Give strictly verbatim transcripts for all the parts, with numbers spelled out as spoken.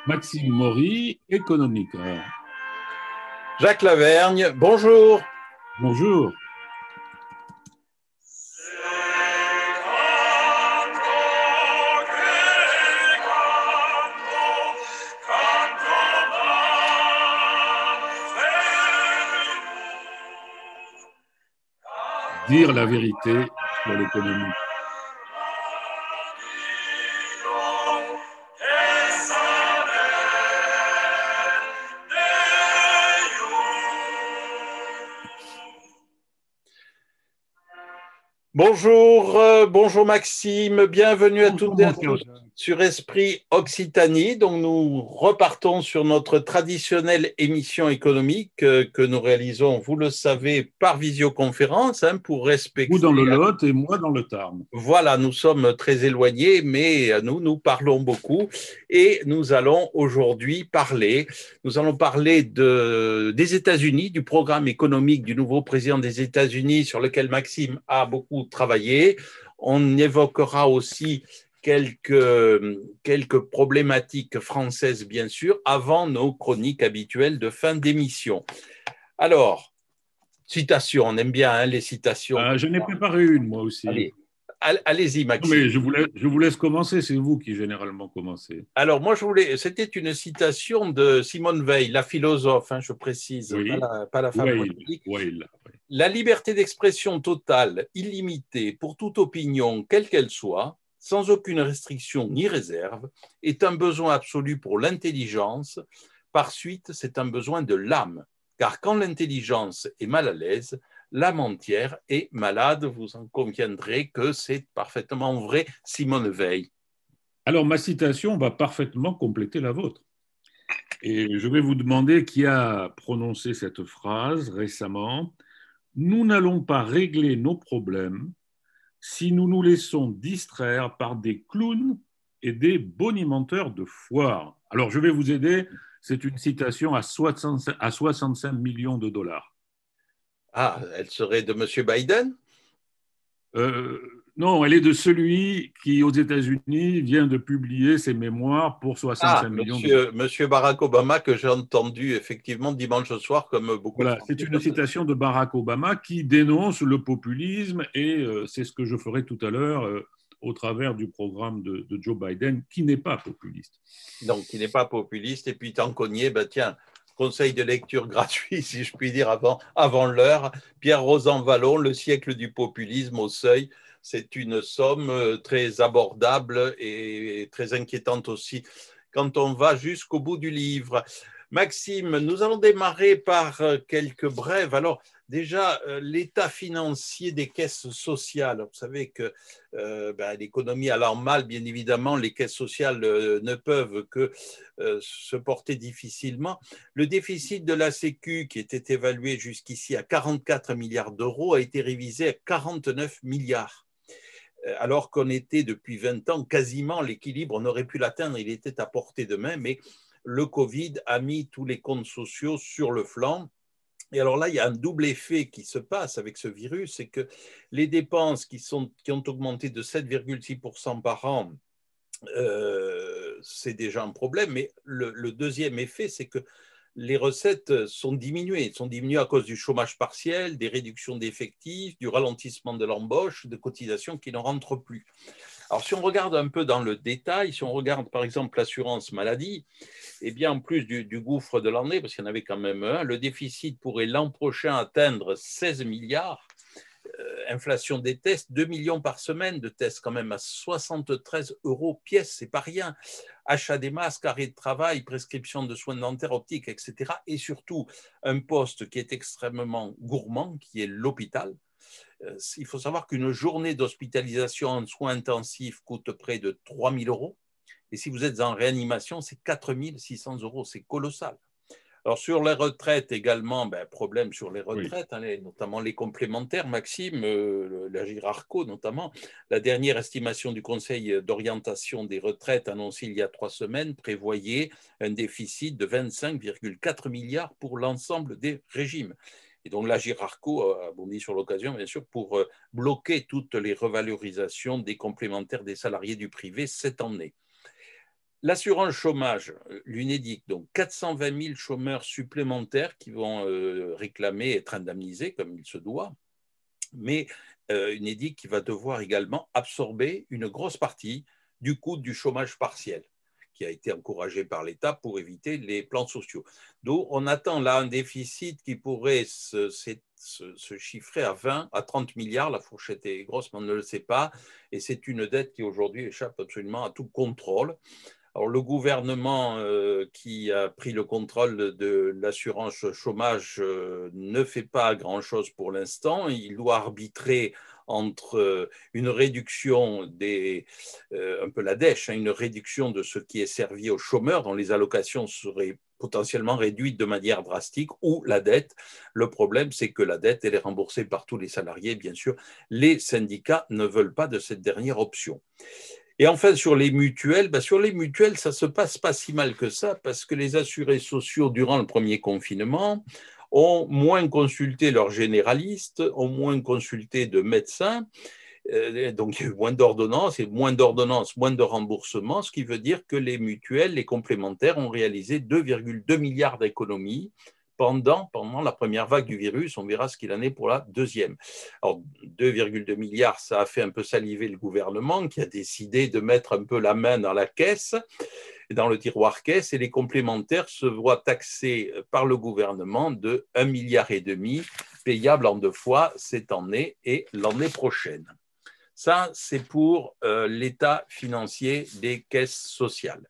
Maxime Maury, économique. Jacques Lavergne, bonjour. Bonjour. Dire la vérité sur l'économie. Bonjour, euh, bonjour Maxime, bienvenue à Bonjour, toutes et à mon cher tous Jacques. sur Esprit Occitanie. Donc nous repartons sur notre traditionnelle émission économique euh, que nous réalisons, vous le savez, par visioconférence hein, pour Vous dans respecter. le Lot et moi dans le Tarn. Voilà, nous sommes très éloignés, mais nous, nous parlons beaucoup et nous allons aujourd'hui parler, nous allons parler de, des États-Unis, du programme économique du nouveau président des États-Unis sur lequel Maxime a beaucoup travaillé. On évoquera aussi quelques, quelques problématiques françaises, bien sûr, avant nos chroniques habituelles de fin d'émission. Alors, citations, on aime bien hein, les citations. Euh, je n'ai préparé une, moi aussi. Allez. Allez-y, Non, Maxime. mais je vous, laisse, je vous laisse commencer, c'est vous qui généralement commencez. Alors, moi, je voulais. C'était une citation de Simone Veil, la philosophe, hein, je précise, Oui, pas la, pas la femme Weil, politique. Weil. La liberté d'expression totale, illimitée pour toute opinion, quelle qu'elle soit, sans aucune restriction ni réserve, est un besoin absolu pour l'intelligence. Par suite, c'est un besoin de l'âme. Car quand l'intelligence est mal à l'aise, l'âme entière est malade. Vous en conviendrez que c'est parfaitement vrai, Simone Veil. Alors, ma citation va parfaitement compléter la vôtre. Et je vais vous demander qui a prononcé cette phrase récemment. Nous n'allons pas régler nos problèmes si nous nous laissons distraire par des clowns et des bonimenteurs de foire. Alors, je vais vous aider. C'est une citation à soixante-cinq millions de dollars. Ah, elle serait de M. Biden? Euh, non, elle est de celui qui, aux États-Unis, vient de publier ses mémoires pour Ah, soixante-cinq millions de dollars. monsieur, monsieur Barack Obama, que j'ai entendu effectivement dimanche soir, comme beaucoup de Voilà, c'est Français. une citation de Barack Obama qui dénonce le populisme et euh, c'est ce que je ferai tout à l'heure euh, au travers du programme de, de Joe Biden, qui n'est pas populiste. Donc, il n'est pas populiste. Et puis, tant qu'on y est, ben, tiens, conseil de lecture gratuit, si je puis dire, avant, avant l'heure. Pierre Rosanvallon, Le siècle du populisme au seuil. C'est une somme très abordable et très inquiétante aussi quand on va jusqu'au bout du livre. Maxime, nous allons démarrer par quelques brèves. Alors, déjà, l'état financier des caisses sociales. Vous savez que euh, ben, l'économie allant mal, bien évidemment, les caisses sociales euh, ne peuvent que euh, se porter difficilement. Le déficit de la Sécu, qui était évalué jusqu'ici à quarante-quatre milliards d'euros, a été révisé à quarante-neuf milliards. Alors qu'on était depuis vingt ans, quasiment l'équilibre, on aurait pu l'atteindre, il était à portée de main, mais le Covid a mis tous les comptes sociaux sur le flanc. Et alors là, il y a un double effet qui se passe avec ce virus, c'est que les dépenses qui, sont, qui ont augmenté de sept virgule six pour cent par an, euh, c'est déjà un problème. Mais le, le deuxième effet, c'est que les recettes sont diminuées. sont diminuées à cause du chômage partiel, des réductions d'effectifs, du ralentissement de l'embauche, de cotisations qui ne rentrent plus. Alors, si on regarde un peu dans le détail, si on regarde par exemple l'assurance maladie, eh bien, en plus du, du gouffre de l'année, parce qu'il y en avait quand même un, le déficit pourrait l'an prochain atteindre seize milliards. Euh, inflation des tests, deux millions par semaine de tests quand même à soixante-treize euros pièce, c'est pas rien. Achat des masques, arrêt de travail, prescription de soins dentaires, optiques, et cetera. Et surtout, un poste qui est extrêmement gourmand, qui est l'hôpital. Euh, il faut savoir qu'une journée d'hospitalisation en soins intensifs coûte près de trois mille euros. Et si vous êtes en réanimation, c'est quatre mille six cents euros. C'est colossal. Alors, sur les retraites également, ben, problème sur les retraites, oui. hein, notamment les complémentaires, Maxime, euh, l'Agir Arco notamment. La dernière estimation du Conseil d'orientation des retraites annoncée il y a trois semaines prévoyait un déficit de vingt-cinq virgule quatre milliards pour l'ensemble des régimes. Et donc, l'Agir Arco a bondi sur l'occasion, bien sûr, pour bloquer toutes les revalorisations des complémentaires des salariés du privé cette année. L'assurance chômage, l'Unédic, donc quatre cent vingt mille chômeurs supplémentaires qui vont euh, réclamer être indemnisés comme il se doit, mais euh, Unédic qui va devoir également absorber une grosse partie du coût du chômage partiel qui a été encouragé par l'État pour éviter les plans sociaux. Donc on attend là un déficit qui pourrait se, se, se chiffrer à vingt à trente milliards, la fourchette est grosse, mais on ne le sait pas, et c'est une dette qui aujourd'hui échappe absolument à tout contrôle. Alors, le gouvernement euh, qui a pris le contrôle de, de l'assurance chômage euh, ne fait pas grand-chose pour l'instant. Il doit arbitrer entre euh, une réduction des, euh, un peu la dèche, hein, une réduction de ce qui est servi aux chômeurs, dont les allocations seraient potentiellement réduites de manière drastique, ou la dette. Le problème, c'est que la dette, elle est remboursée par tous les salariés. Bien sûr, les syndicats ne veulent pas de cette dernière option. Et enfin, sur les mutuelles, ben sur les mutuelles, ça ne se passe pas si mal que ça parce que les assurés sociaux, durant le premier confinement, ont moins consulté leurs généralistes, ont moins consulté de médecins, euh, donc il y a eu moins d'ordonnances, et moins d'ordonnances, moins de remboursements, ce qui veut dire que les mutuelles, les complémentaires, ont réalisé deux virgule deux milliards d'économies pendant, pendant la première vague du virus. On verra ce qu'il en est pour la deuxième. Alors, deux virgule deux milliards, ça a fait un peu saliver le gouvernement qui a décidé de mettre un peu la main dans la caisse, dans le tiroir caisse, et les complémentaires se voient taxés par le gouvernement de un milliard et demi, payable en deux fois cette année et l'année prochaine. Ça, c'est pour euh, l'état financier des caisses sociales.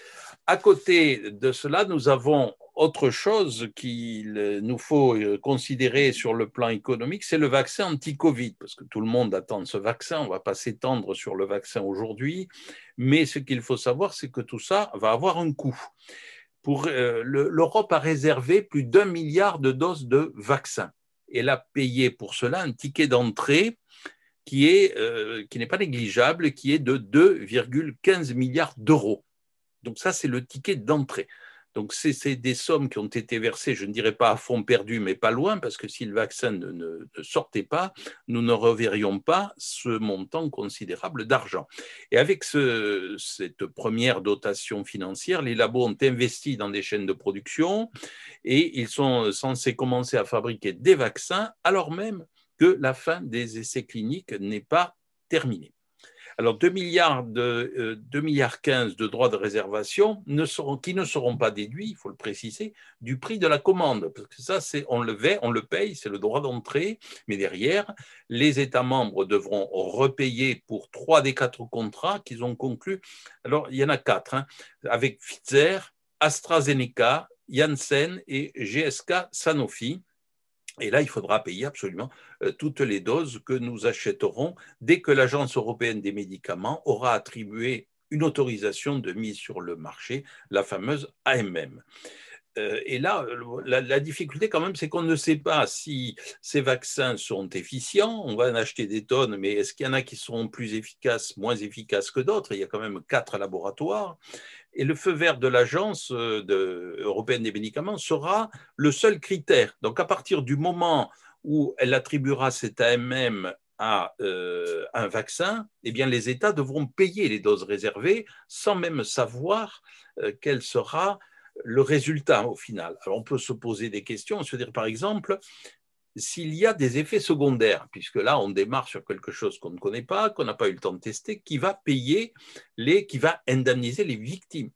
À côté de cela, nous avons autre chose qu'il nous faut considérer sur le plan économique, c'est le vaccin anti-Covid, parce que tout le monde attend ce vaccin, on ne va pas s'étendre sur le vaccin aujourd'hui, mais ce qu'il faut savoir, c'est que tout ça va avoir un coût. Pour, euh, le, l'Europe a réservé plus d'un milliard de doses de vaccins. Elle a payé pour cela un ticket d'entrée qui est, euh, qui n'est pas négligeable, qui est de deux virgule quinze milliards d'euros. Donc ça, c'est le ticket d'entrée. Donc c'est, c'est des sommes qui ont été versées, je ne dirais pas à fond perdu, mais pas loin, parce que si le vaccin ne, ne, ne sortait pas, nous ne reverrions pas ce montant considérable d'argent. Et avec ce, cette première dotation financière, les labos ont investi dans des chaînes de production et ils sont censés commencer à fabriquer des vaccins alors même que la fin des essais cliniques n'est pas terminée. Alors, deux milliards de, euh, deux milliards quinze de droits de réservation ne seront, qui ne seront pas déduits, il faut le préciser, du prix de la commande. Parce que ça, c'est, on le va, on le paye, c'est le droit d'entrée, mais derrière, les États membres devront repayer pour trois des quatre contrats qu'ils ont conclus. Alors, il y en a quatre, hein, avec Pfizer, AstraZeneca, Janssen et G S K Sanofi. Et là, il faudra payer absolument euh, toutes les doses que nous achèterons dès que l'Agence européenne des médicaments aura attribué une autorisation de mise sur le marché, la fameuse A M M. Euh, et là, la, la difficulté quand même, c'est qu'on ne sait pas si ces vaccins sont efficients. On va en acheter des tonnes, mais est-ce qu'il y en a qui seront plus efficaces, moins efficaces que d'autres? Il y a quand même quatre laboratoires. Et le feu vert de l'Agence de, européenne des médicaments sera le seul critère. Donc, à partir du moment où elle attribuera cet A M M à euh, un vaccin, eh bien, les États devront payer les doses réservées sans même savoir euh, quel sera le résultat au final. Alors, on peut se poser des questions, se dire, par exemple, s'il y a des effets secondaires, puisque là, on démarre sur quelque chose qu'on ne connaît pas, qu'on n'a pas eu le temps de tester, qui va payer, les, qui va indemniser les victimes.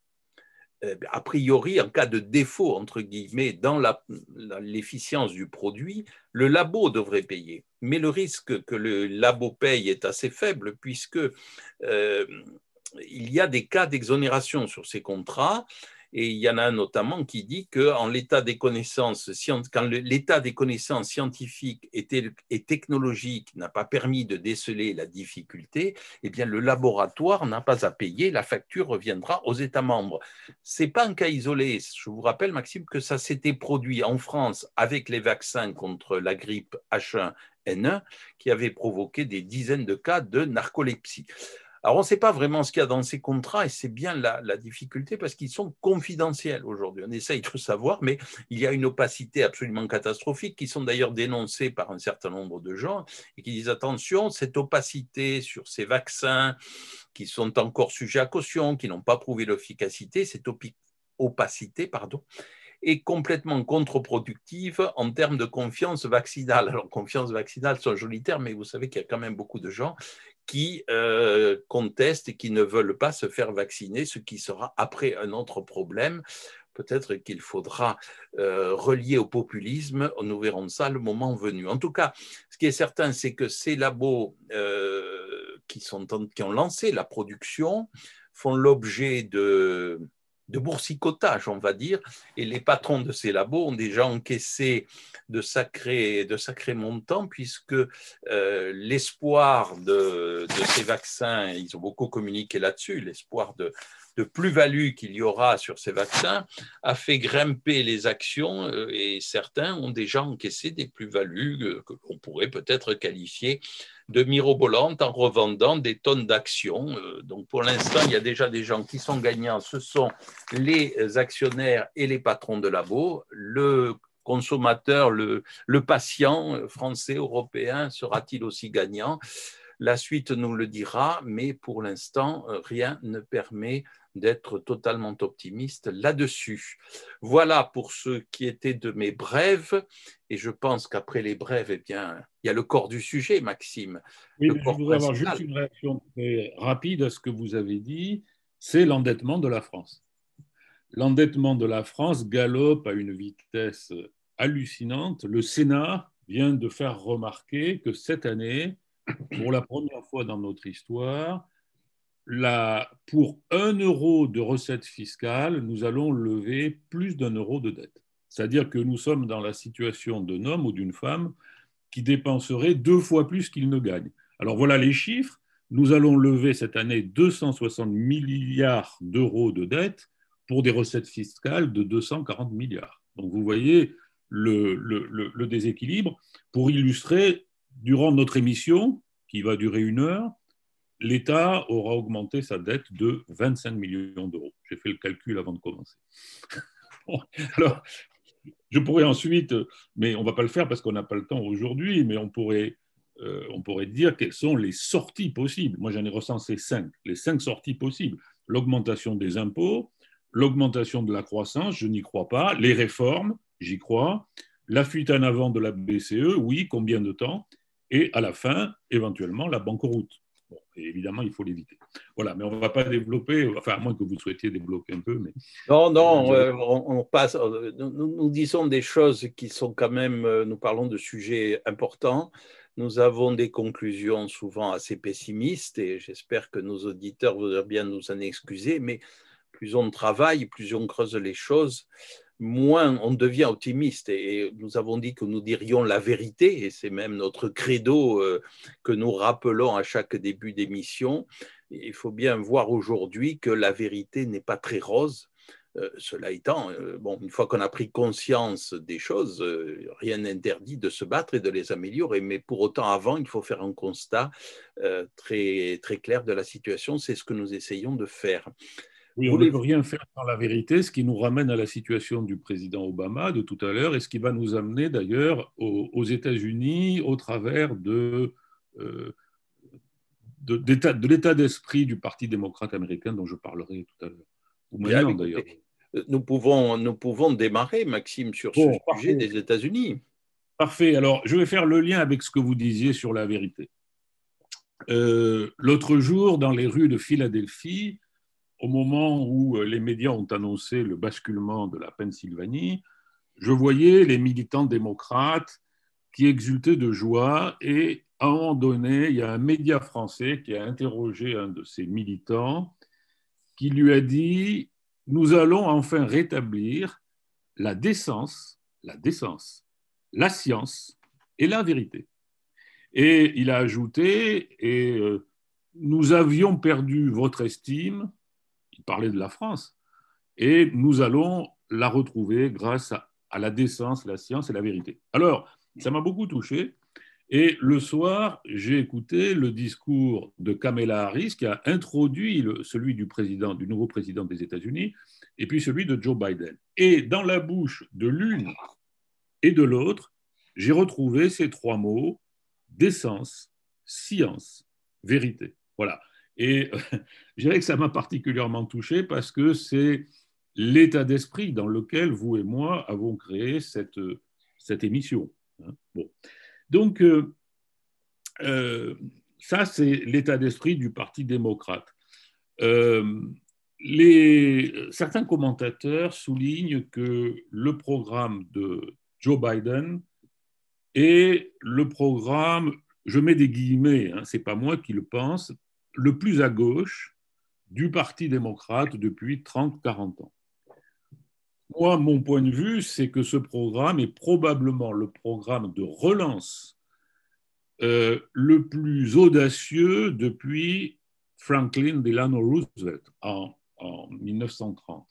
A priori, en cas de défaut, entre guillemets, dans la, la, l'efficience du produit, le labo devrait payer. Mais le risque que le labo paye est assez faible, puisque euh, il y a des cas d'exonération sur ces contrats. Et il y en a un notamment qui dit qu'en l'état des connaissances, quand l'état des connaissances scientifiques et technologiques n'a pas permis de déceler la difficulté, eh bien le laboratoire n'a pas à payer, la facture reviendra aux États membres. Ce n'est pas un cas isolé. Je vous rappelle, Maxime, que ça s'était produit en France avec les vaccins contre la grippe H un N un qui avait provoqué des dizaines de cas de narcolepsie. Alors, on ne sait pas vraiment ce qu'il y a dans ces contrats et c'est bien la, la difficulté parce qu'ils sont confidentiels aujourd'hui. On essaye de savoir, mais il y a une opacité absolument catastrophique qui sont d'ailleurs dénoncées par un certain nombre de gens et qui disent attention, cette opacité sur ces vaccins qui sont encore sujets à caution, qui n'ont pas prouvé l'efficacité, cette opacité, pardon, est complètement contre-productive en termes de confiance vaccinale. Alors, confiance vaccinale, c'est un joli terme, mais vous savez qu'il y a quand même beaucoup de gens qui euh, contestent et qui ne veulent pas se faire vacciner, ce qui sera après un autre problème. Peut-être qu'il faudra euh, relier au populisme. Nous verrons ça le moment venu. En tout cas, ce qui est certain, c'est que ces labos euh, qui, sont, qui ont lancé la production font l'objet de de boursicotage, on va dire, et les patrons de ces labos ont déjà encaissé de sacrés, de sacrés montants, puisque euh, l'espoir de, de ces vaccins, ils ont beaucoup communiqué là-dessus, l'espoir de, de plus-value qu'il y aura sur ces vaccins a fait grimper les actions euh, et certains ont déjà encaissé des plus-values euh, que l'on pourrait peut-être qualifier de mirobolantes en revendant des tonnes d'actions. Donc pour l'instant, il y a déjà des gens qui sont gagnants. Ce sont les actionnaires et les patrons de labos. Le consommateur, le, le patient français, européen, sera-t-il aussi gagnant? La suite nous le dira, mais pour l'instant, rien ne permet d'être totalement optimiste là-dessus. Voilà pour ce qui était de mes brèves, et je pense qu'après les brèves, eh bien, il y a le corps du sujet, Maxime. Oui, le mais je corps voudrais avoir principal. juste une réaction très rapide à ce que vous avez dit, c'est l'endettement de la France. L'endettement de la France galope à une vitesse hallucinante. Le Sénat vient de faire remarquer que cette année, pour la première fois dans notre histoire, la, pour un euro de recettes fiscales, nous allons lever plus d'un euro de dette. C'est-à-dire que nous sommes dans la situation d'un homme ou d'une femme qui dépenserait deux fois plus qu'il ne gagne. Alors voilà les chiffres. Nous allons lever cette année deux cent soixante milliards d'euros de dette pour des recettes fiscales de deux cent quarante milliards. Donc vous voyez le, le, le, le déséquilibre. Pour illustrer, durant notre émission, qui va durer une heure, l'État aura augmenté sa dette de vingt-cinq millions d'euros. J'ai fait le calcul avant de commencer. Bon, alors, je pourrais ensuite, mais on ne va pas le faire parce qu'on n'a pas le temps aujourd'hui, mais on pourrait, euh, on pourrait dire quelles sont les sorties possibles. Moi, j'en ai recensé cinq. Les cinq sorties possibles. L'augmentation des impôts, l'augmentation de la croissance, je n'y crois pas. Les réformes, j'y crois. La fuite en avant de la B C E, oui, combien de temps? Et à la fin, éventuellement, la banqueroute. Bon, et évidemment, il faut l'éviter. Voilà, mais on ne va pas développer, enfin, à moins que vous souhaitiez développer un peu. Mais, non, non, avez... euh, on, on, passe. Nous, nous, disons des choses qui sont quand même. Nous parlons de sujets importants. Nous avons des conclusions souvent assez pessimistes et j'espère que nos auditeurs voudraient bien nous en excuser. Mais plus on travaille, plus on creuse les choses, moins on devient optimiste. Et nous avons dit que nous dirions la vérité, et c'est même notre credo euh, que nous rappelons à chaque début d'émission. Il faut bien voir aujourd'hui que la vérité n'est pas très rose. Euh, cela étant, euh, bon, une fois qu'on a pris conscience des choses, euh, rien n'interdit de se battre et de les améliorer. Mais pour autant, avant, il faut faire un constat euh, très, très clair de la situation. C'est ce que nous essayons de faire. Oui, on ne peut rien faire sans la vérité, ce qui nous ramène à la situation du président Obama de tout à l'heure et ce qui va nous amener d'ailleurs aux, aux États-Unis au travers de, euh, de, de l'état d'esprit du Parti démocrate américain dont je parlerai tout à l'heure. Ou Bien, maintenant d'ailleurs. écoutez, nous pouvons, nous pouvons démarrer, Maxime, sur ce Bon, sujet parfait. des États-Unis. Parfait. Alors, je vais faire le lien avec ce que vous disiez sur la vérité. Euh, l'autre jour, dans les rues de Philadelphie, au moment où les médias ont annoncé le basculement de la Pennsylvanie, je voyais les militants démocrates qui exultaient de joie et à un moment donné, il y a un média français qui a interrogé un de ces militants qui lui a dit « Nous allons enfin rétablir la décence, la décence, la science et la vérité. » Et il a ajouté « Et euh, nous avions perdu votre estime », il parlait de la France, et nous allons la retrouver grâce à, à la décence, la science et la vérité. Alors, ça m'a beaucoup touché, Et le soir, j'ai écouté le discours de Kamala Harris qui a introduit le, celui du président, du nouveau président des États-Unis, et puis celui de Joe Biden. Et dans la bouche de l'une et de l'autre, j'ai retrouvé ces trois mots: décence, science, vérité. Voilà. Et euh, je dirais que ça m'a particulièrement touché parce que c'est l'état d'esprit dans lequel vous et moi avons créé cette, cette émission. Bon. Donc, euh, euh, ça, c'est l'état d'esprit du Parti démocrate. Euh, les, certains commentateurs soulignent que le programme de Joe Biden est le programme, je mets des guillemets, hein, ce n'est pas moi qui le pense, le plus à gauche du Parti démocrate depuis trente à quarante ans. Moi, mon point de vue, c'est que ce programme est probablement le programme de relance euh, le plus audacieux depuis Franklin Delano Roosevelt en, en mille neuf cent trente.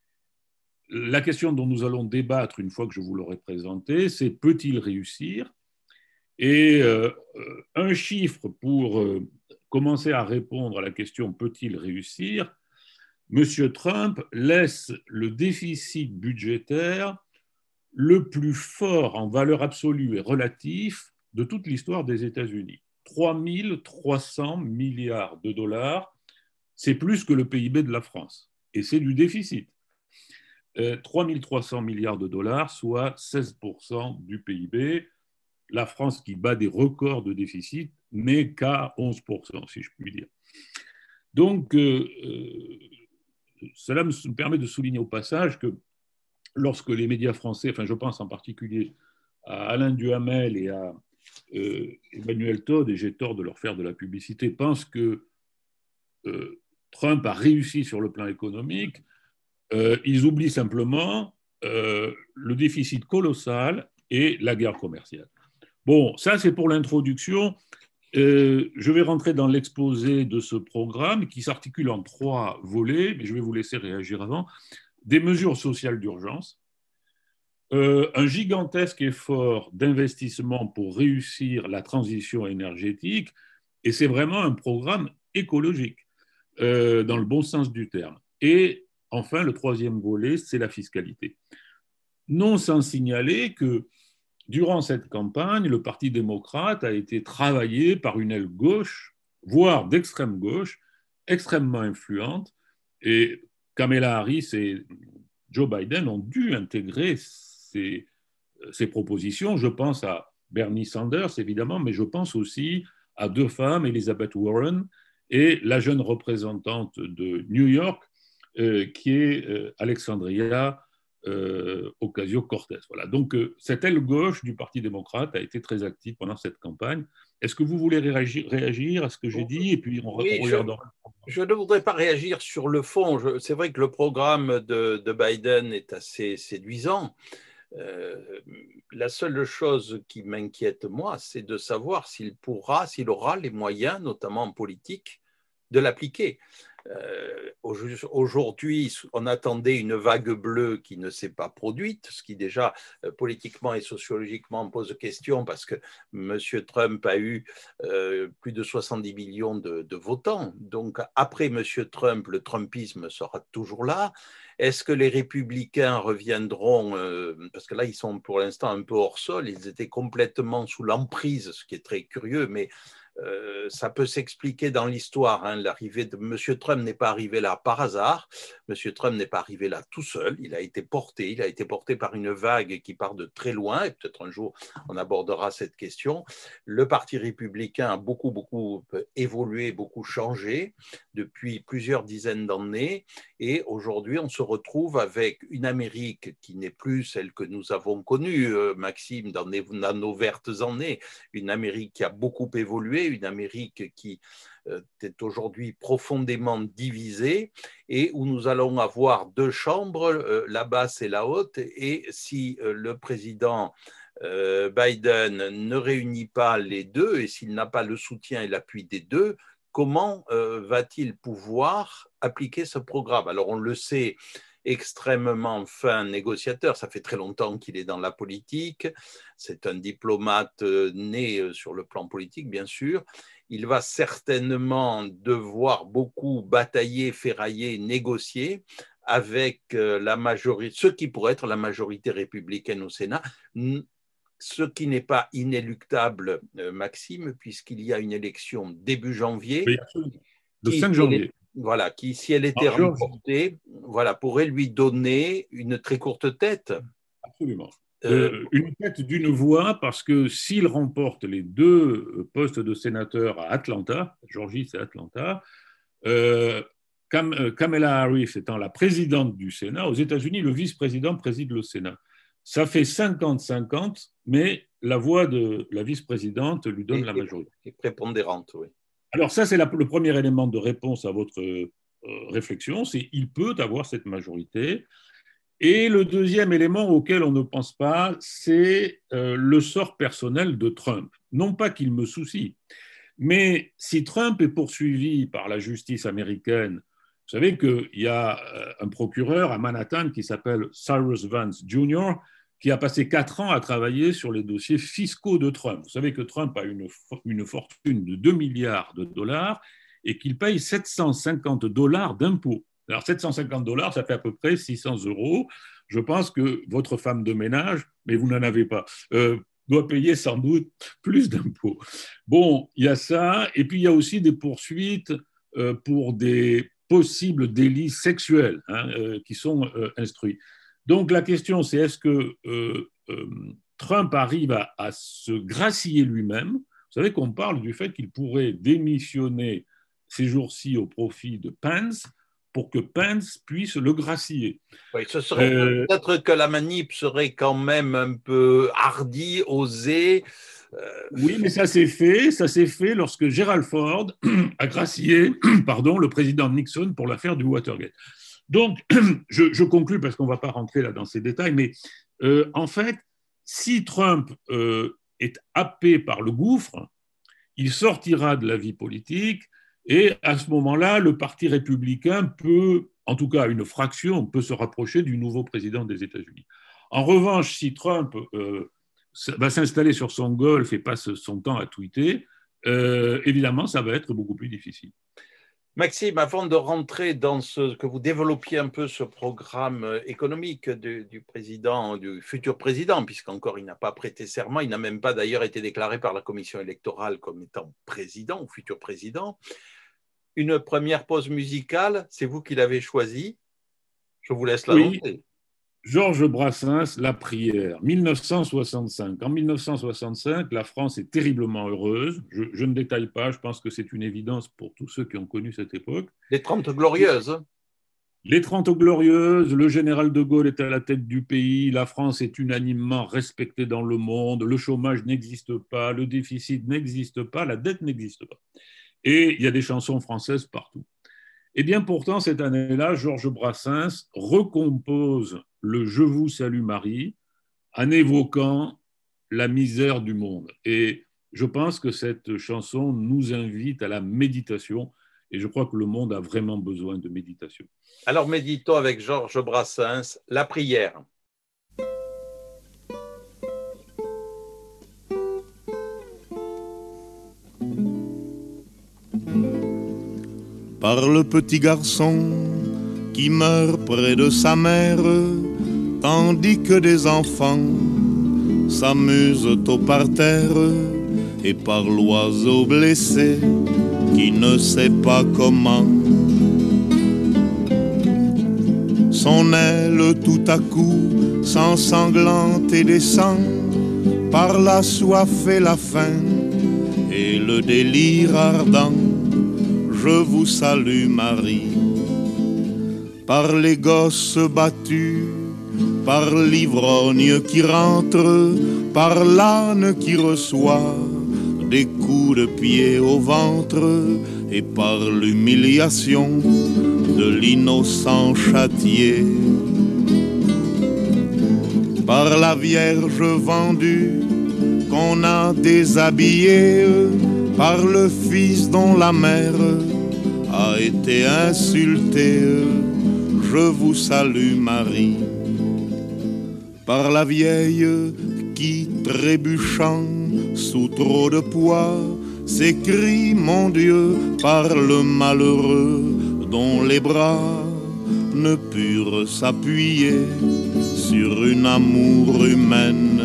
La question dont nous allons débattre une fois que je vous l'aurai présenté, c'est peut-il réussir? Et euh, un chiffre pour euh, commencer à répondre à la question peut-il réussir? Monsieur Trump laisse le déficit budgétaire le plus fort en valeur absolue et relative de toute l'histoire des États-Unis. trois mille trois cents milliards de dollars, c'est plus que le P I B de la France. Et c'est du déficit. Euh, trois mille trois cents milliards de dollars, soit seize pour cent du P I B. La France qui bat des records de déficit, mais qu'à onze pour cent, si je puis dire. Donc, euh, cela me permet de souligner au passage que lorsque les médias français, enfin je pense en particulier à Alain Duhamel et à euh, Emmanuel Todd, et j'ai tort de leur faire de la publicité, pensent que euh, Trump a réussi sur le plan économique, euh, ils oublient simplement euh, le déficit colossal et la guerre commerciale. Bon, ça c'est pour l'introduction. Euh, je vais rentrer dans l'exposé de ce programme qui s'articule en trois volets, mais je vais vous laisser réagir avant. Des mesures sociales d'urgence, euh, un gigantesque effort d'investissement pour réussir la transition énergétique, et c'est vraiment un programme écologique, euh, dans le bon sens du terme. Et enfin, le troisième volet, c'est la fiscalité. Non sans signaler que durant cette campagne, le Parti démocrate a été travaillé par une aile gauche, voire d'extrême gauche, extrêmement influente, et Kamala Harris et Joe Biden ont dû intégrer ces, ces propositions. Je pense à Bernie Sanders, évidemment, mais je pense aussi à deux femmes, Elizabeth Warren et la jeune représentante de New York, euh, qui est euh, Alexandria euh, Ocasio-Cortez. Voilà. Donc, euh, cette aile gauche du Parti démocrate a été très active pendant cette campagne. Est-ce que vous voulez réagir, réagir à ce que j'ai dit? Et puis, on, oui, on regardera. Je, je ne voudrais pas réagir sur le fond. C'est vrai que le programme de, de Biden est assez séduisant. Euh, la seule chose qui m'inquiète, moi, c'est de savoir s'il pourra, s'il aura les moyens, notamment en politique, de l'appliquer. Euh, aujourd'hui, on attendait une vague bleue qui ne s'est pas produite, ce qui déjà euh, politiquement et sociologiquement pose question parce que M. Trump a eu euh, plus de soixante-dix millions de, de votants. Donc après M. Trump, le Trumpisme sera toujours là. Est-ce que les républicains reviendront, euh, parce que là ils sont pour l'instant un peu hors sol, ils étaient complètement sous l'emprise, ce qui est très curieux, mais Euh, ça peut s'expliquer dans l'histoire. Hein. L'arrivée de M. Trump n'est pas arrivé là par hasard. M. Trump n'est pas arrivé là tout seul. Il a été porté. Il a été porté par une vague qui part de très loin. Et peut-être un jour, on abordera cette question. Le Parti républicain a beaucoup, beaucoup évolué, beaucoup changé depuis plusieurs dizaines d'années. Et aujourd'hui, on se retrouve avec une Amérique qui n'est plus celle que nous avons connue, euh, Maxime, dans, les, dans nos vertes années. Une Amérique qui a beaucoup évolué, une Amérique qui euh, est aujourd'hui profondément divisée et où nous allons avoir deux chambres, euh, la basse et la haute. Et si euh, le président euh, Biden ne réunit pas les deux et s'il n'a pas le soutien et l'appui des deux, comment euh, va-t-il pouvoir appliquer ce programme? Alors on le sait, extrêmement fin négociateur. Ça fait très longtemps qu'il est dans la politique. C'est un diplomate né sur le plan politique, bien sûr. Il va certainement devoir beaucoup batailler, ferrailler, négocier avec la majorité, ce qui pourrait être la majorité républicaine au Sénat, ce qui n'est pas inéluctable, Maxime, puisqu'il y a une élection début janvier. Oui, le cinq janvier. Voilà, qui, si elle était Alors, remportée, voilà, pourrait lui donner une très courte tête. Absolument. Euh, une tête d'une voix, parce que s'il remporte les deux postes de sénateur à Atlanta, Georgie c'est Atlanta, euh, Cam, Kamala Harris étant la présidente du Sénat, aux États-Unis, le vice-président préside le Sénat. Ça fait cinquante cinquante, mais la voix de la vice-présidente lui donne et, la majorité. Et prépondérante, oui. Alors ça, c'est la, le premier élément de réponse à votre euh, réflexion, c'est qu'il peut avoir cette majorité. Et le deuxième élément auquel on ne pense pas, c'est euh, le sort personnel de Trump. Non pas qu'il me soucie, mais si Trump est poursuivi par la justice américaine, vous savez qu'il y a un procureur à Manhattan qui s'appelle Cyrus Vance junior, qui a passé quatre ans à travailler sur les dossiers fiscaux de Trump. Vous savez que Trump a une, une fortune de deux milliards de dollars et qu'il paye sept cent cinquante dollars d'impôts. Alors, sept cent cinquante dollars, ça fait à peu près six cents euros. Je pense que votre femme de ménage, mais vous n'en avez pas, euh, doit payer sans doute plus d'impôts. Bon, il y a ça. Et puis, il y a aussi des poursuites euh, pour des possibles délits sexuels hein, euh, qui sont euh, instruits. Donc, la question, c'est est-ce que euh, euh, Trump arrive à, à se gracier lui-même? Vous savez qu'on parle du fait qu'il pourrait démissionner ces jours-ci au profit de Pence pour que Pence puisse le gracier. Oui, ce serait euh, peut-être que la manip serait quand même un peu hardie, osée. Euh... Oui, mais ça s'est fait, ça s'est fait lorsque Gerald Ford a gracié, pardon, le président Nixon pour l'affaire du Watergate. Donc, je, je conclus parce qu'on ne va pas rentrer là dans ces détails, mais euh, en fait, si Trump euh, est happé par le gouffre, il sortira de la vie politique et à ce moment-là, le Parti républicain peut, en tout cas une fraction, peut se rapprocher du nouveau président des États-Unis. En revanche, si Trump euh, va s'installer sur son golf et passe son temps à tweeter, euh, évidemment, ça va être beaucoup plus difficile. Maxime, avant de rentrer dans ce que vous développiez un peu ce programme économique du, du président, du futur président, puisqu'encore il n'a pas prêté serment, il n'a même pas d'ailleurs été déclaré par la commission électorale comme étant président ou futur président. Une première pause musicale, c'est vous qui l'avez choisie. Je vous laisse l'annoncer. Oui. Georges Brassens, La prière, mille neuf cent soixante-cinq. En mille neuf cent soixante-cinq, la France est terriblement heureuse. Je, je ne détaille pas, je pense que c'est une évidence pour tous ceux qui ont connu cette époque. Les Trente Glorieuses. Les Trente Glorieuses, le général de Gaulle est à la tête du pays, la France est unanimement respectée dans le monde, le chômage n'existe pas, le déficit n'existe pas, la dette n'existe pas. Et il y a des chansons françaises partout. Et bien pourtant, cette année-là, Georges Brassens recompose le « Je vous salue Marie » en évoquant la misère du monde. Et je pense que cette chanson nous invite à la méditation et je crois que le monde a vraiment besoin de méditation. Alors méditons avec Georges Brassens, La prière. Par le petit garçon qui meurt près de sa mère, tandis que des enfants s'amusent au parterre, et par l'oiseau blessé qui ne sait pas comment. Son aile tout à coup s'ensanglante et descend par la soif et la faim et le délire ardent. Je vous salue Marie. Par les gosses battus, par l'ivrogne qui rentre, par l'âne qui reçoit des coups de pied au ventre, et par l'humiliation de l'innocent châtié. Par la Vierge vendue qu'on a déshabillée, par le fils dont la mère a été insultée, je vous salue Marie. Par la vieille qui, trébuchant sous trop de poids, s'écrie, mon Dieu, par le malheureux dont les bras ne purent s'appuyer sur une amour humaine.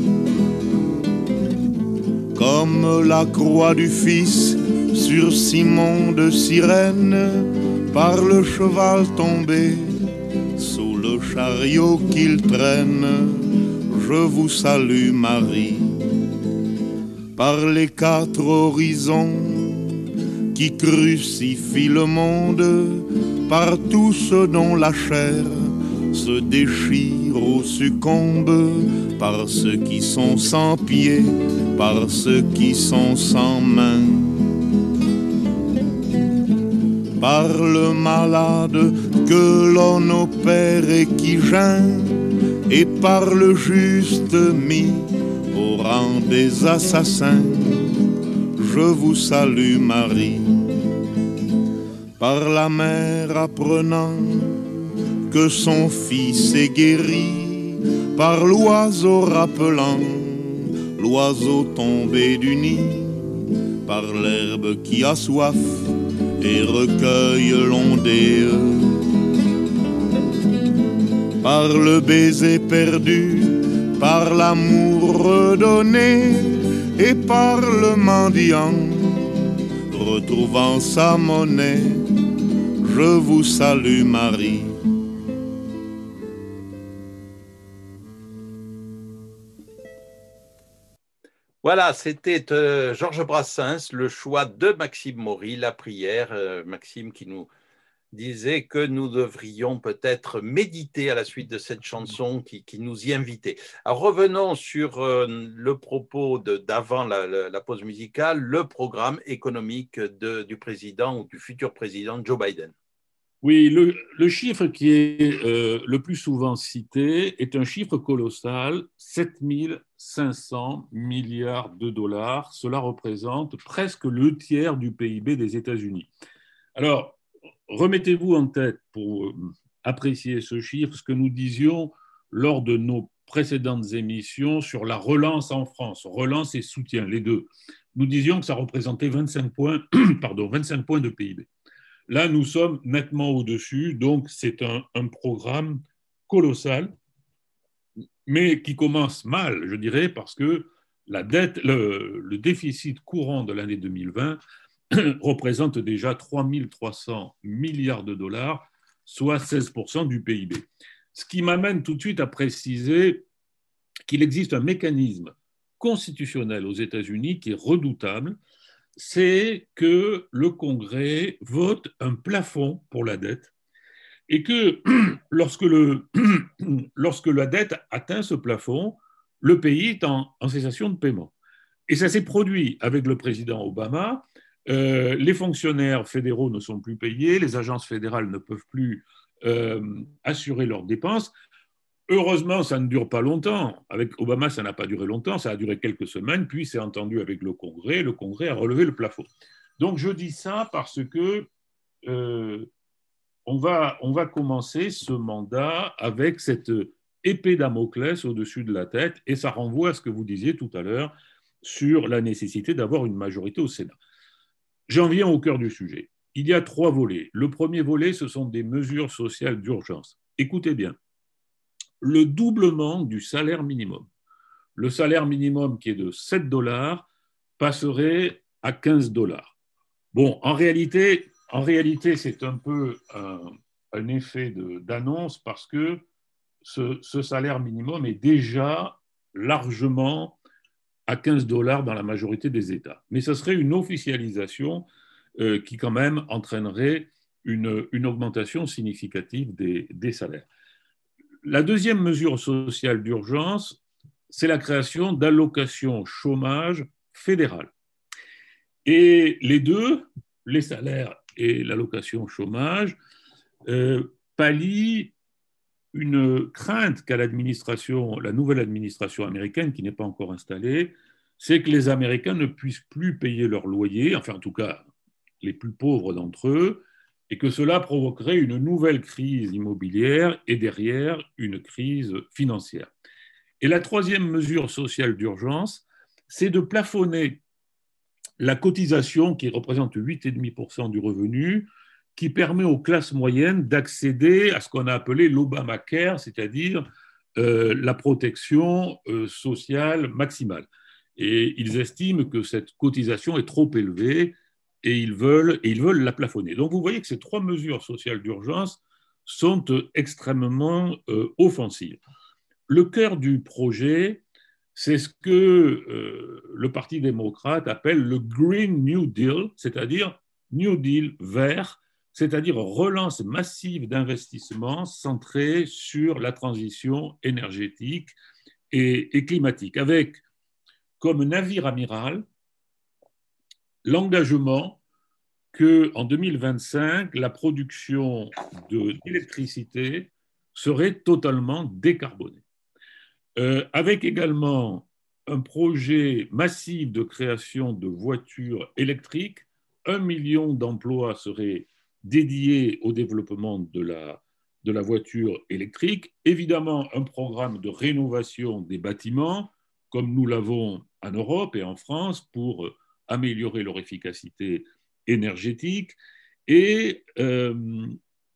Comme la croix du Fils sur Simon de Cyrène, par le cheval tombé, sous le chariot qu'il traîne, je vous salue Marie. Par les quatre horizons qui crucifient le monde, par tous ceux dont la chair se déchire ou succombe, par ceux qui sont sans pieds, par ceux qui sont sans mains, par le malade que l'on opère et qui geint, et par le juste mis au rang des assassins, je vous salue Marie. Par la mère apprenant que son fils est guéri, par l'oiseau rappelant l'oiseau tombé du nid, par l'herbe qui a soif et recueille l'ondée, par le baiser perdu, par l'amour redonné, et par le mendiant retrouvant sa monnaie, je vous salue Marie. Voilà, c'était euh, Georges Brassens, le choix de Maxime Maury, la prière. Euh, Maxime qui nous disait que nous devrions peut-être méditer à la suite de cette chanson qui, qui nous y invitait. Alors revenons sur euh, le propos d'avant la, la, la pause musicale, le programme économique de, du président ou du futur président Joe Biden. Oui, le, le chiffre qui est euh, le plus souvent cité est un chiffre colossal, sept mille cinq cents milliards de dollars. Cela représente presque le tiers du P I B des États-Unis. Alors, remettez-vous en tête pour apprécier ce chiffre ce que nous disions lors de nos précédentes émissions sur la relance en France, relance et soutien, les deux. Nous disions que ça représentait vingt-cinq points, pardon, vingt-cinq points de P I B. Là, nous sommes nettement au-dessus, donc c'est un, un programme colossal, mais qui commence mal, je dirais, parce que la dette, le, le déficit courant de l'année deux mille vingt représente déjà trois mille trois cents milliards de dollars, soit seize pour cent du P I B. Ce qui m'amène tout de suite à préciser qu'il existe un mécanisme constitutionnel aux États-Unis qui est redoutable, c'est que le Congrès vote un plafond pour la dette et que lorsque, le, lorsque la dette atteint ce plafond, le pays est en, en cessation de paiement. Et ça s'est produit avec le président Obama. Euh, les fonctionnaires fédéraux ne sont plus payés, les agences fédérales ne peuvent plus euh, assurer leurs dépenses. Heureusement, ça ne dure pas longtemps. Avec Obama, ça n'a pas duré longtemps, ça a duré quelques semaines, puis c'est entendu avec le Congrès, le Congrès a relevé le plafond. Donc je dis ça parce que euh, on va, on va commencer ce mandat avec cette épée Damoclès au-dessus de la tête, et ça renvoie à ce que vous disiez tout à l'heure sur la nécessité d'avoir une majorité au Sénat. J'en viens au cœur du sujet. Il y a trois volets. Le premier volet, ce sont des mesures sociales d'urgence. Écoutez bien. Le doublement du salaire minimum. Le salaire minimum qui est de sept dollars passerait à quinze dollars. Bon, en réalité, en réalité c'est un peu un, un effet de, d'annonce parce que ce, ce salaire minimum est déjà largement à quinze dollars dans la majorité des États. Mais ce serait une officialisation euh, qui quand même entraînerait une, une augmentation significative des, des salaires. La deuxième mesure sociale d'urgence, c'est la création d'allocations chômage fédérales. Et les deux, les salaires et l'allocation chômage, euh, pallient une crainte qu'a l'administration, la nouvelle administration américaine qui n'est pas encore installée, c'est que les Américains ne puissent plus payer leur loyer, enfin en tout cas les plus pauvres d'entre eux, et que cela provoquerait une nouvelle crise immobilière et derrière une crise financière. Et la troisième mesure sociale d'urgence, c'est de plafonner la cotisation qui représente huit virgule cinq pour cent du revenu, qui permet aux classes moyennes d'accéder à ce qu'on a appelé l'Obamacare, c'est-à-dire euh, la protection euh, sociale maximale. Et ils estiment que cette cotisation est trop élevée et ils veulent, et ils veulent la plafonner. Donc vous voyez que ces trois mesures sociales d'urgence sont euh, extrêmement euh, offensives. Le cœur du projet, c'est ce que euh, le Parti démocrate appelle le Green New Deal, c'est-à-dire New Deal vert, c'est-à-dire relance massive d'investissements centrés sur la transition énergétique et, et climatique, avec comme navire amiral l'engagement qu'en deux mille vingt-cinq, la production d'électricité serait totalement décarbonée. Euh, avec également un projet massif de création de voitures électriques. Un million d'emplois seraient dédiés au développement de la, de la voiture électrique. Évidemment, un programme de rénovation des bâtiments, comme nous l'avons en Europe et en France, pour améliorer leur efficacité énergétique. Et euh,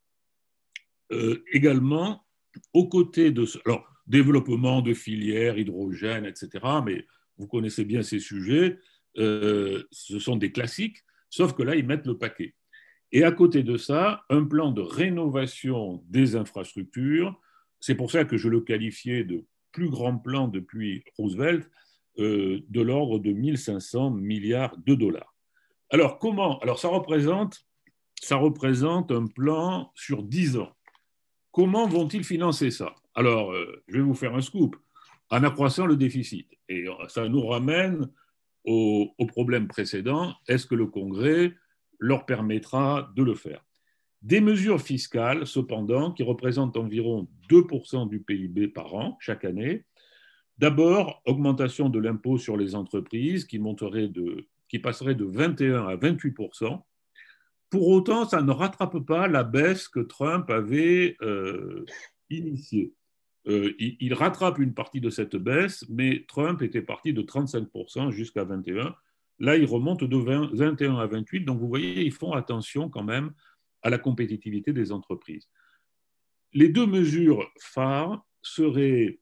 euh, également, aux côtés de ce... Alors, développement de filières, hydrogène, et cetera. Mais vous connaissez bien ces sujets, euh, ce sont des classiques, sauf que là, ils mettent le paquet. Et à côté de ça, un plan de rénovation des infrastructures, c'est pour ça que je le qualifiais de plus grand plan depuis Roosevelt, euh, de l'ordre de mille cinq cents milliards de dollars. Alors, comment? Alors, ça représente, ça représente un plan sur dix ans. Comment vont-ils financer ça? Alors, euh, je vais vous faire un scoop, en accroissant le déficit. Et ça nous ramène au, au problème précédent. Est-ce que le Congrès leur permettra de le faire? Des mesures fiscales, cependant, qui représentent environ deux pour cent du P I B par an, chaque année. D'abord, augmentation de l'impôt sur les entreprises qui, monterait de, qui passerait de vingt et un à vingt-huit pour cent. Pour autant, ça ne rattrape pas la baisse que Trump avait euh, initiée. Euh, il, il rattrape une partie de cette baisse, mais Trump était parti de trente-cinq pour cent jusqu'à vingt et un pour cent. Là, il remonte de vingt, vingt et un à vingt-huit. Donc, vous voyez, ils font attention quand même à la compétitivité des entreprises. Les deux mesures phares seraient,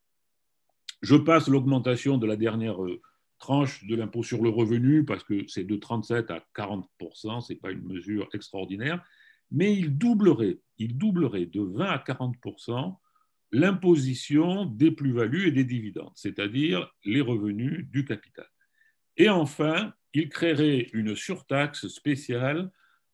je passe l'augmentation de la dernière tranche de l'impôt sur le revenu, parce que c'est de trente-sept à quarante pour cent, ce n'est pas une mesure extraordinaire, mais il doublerait, il doublerait de vingt à quarante pour cent l'imposition des plus-values et des dividendes, c'est-à-dire les revenus du capital. Et enfin, il créerait une surtaxe spéciale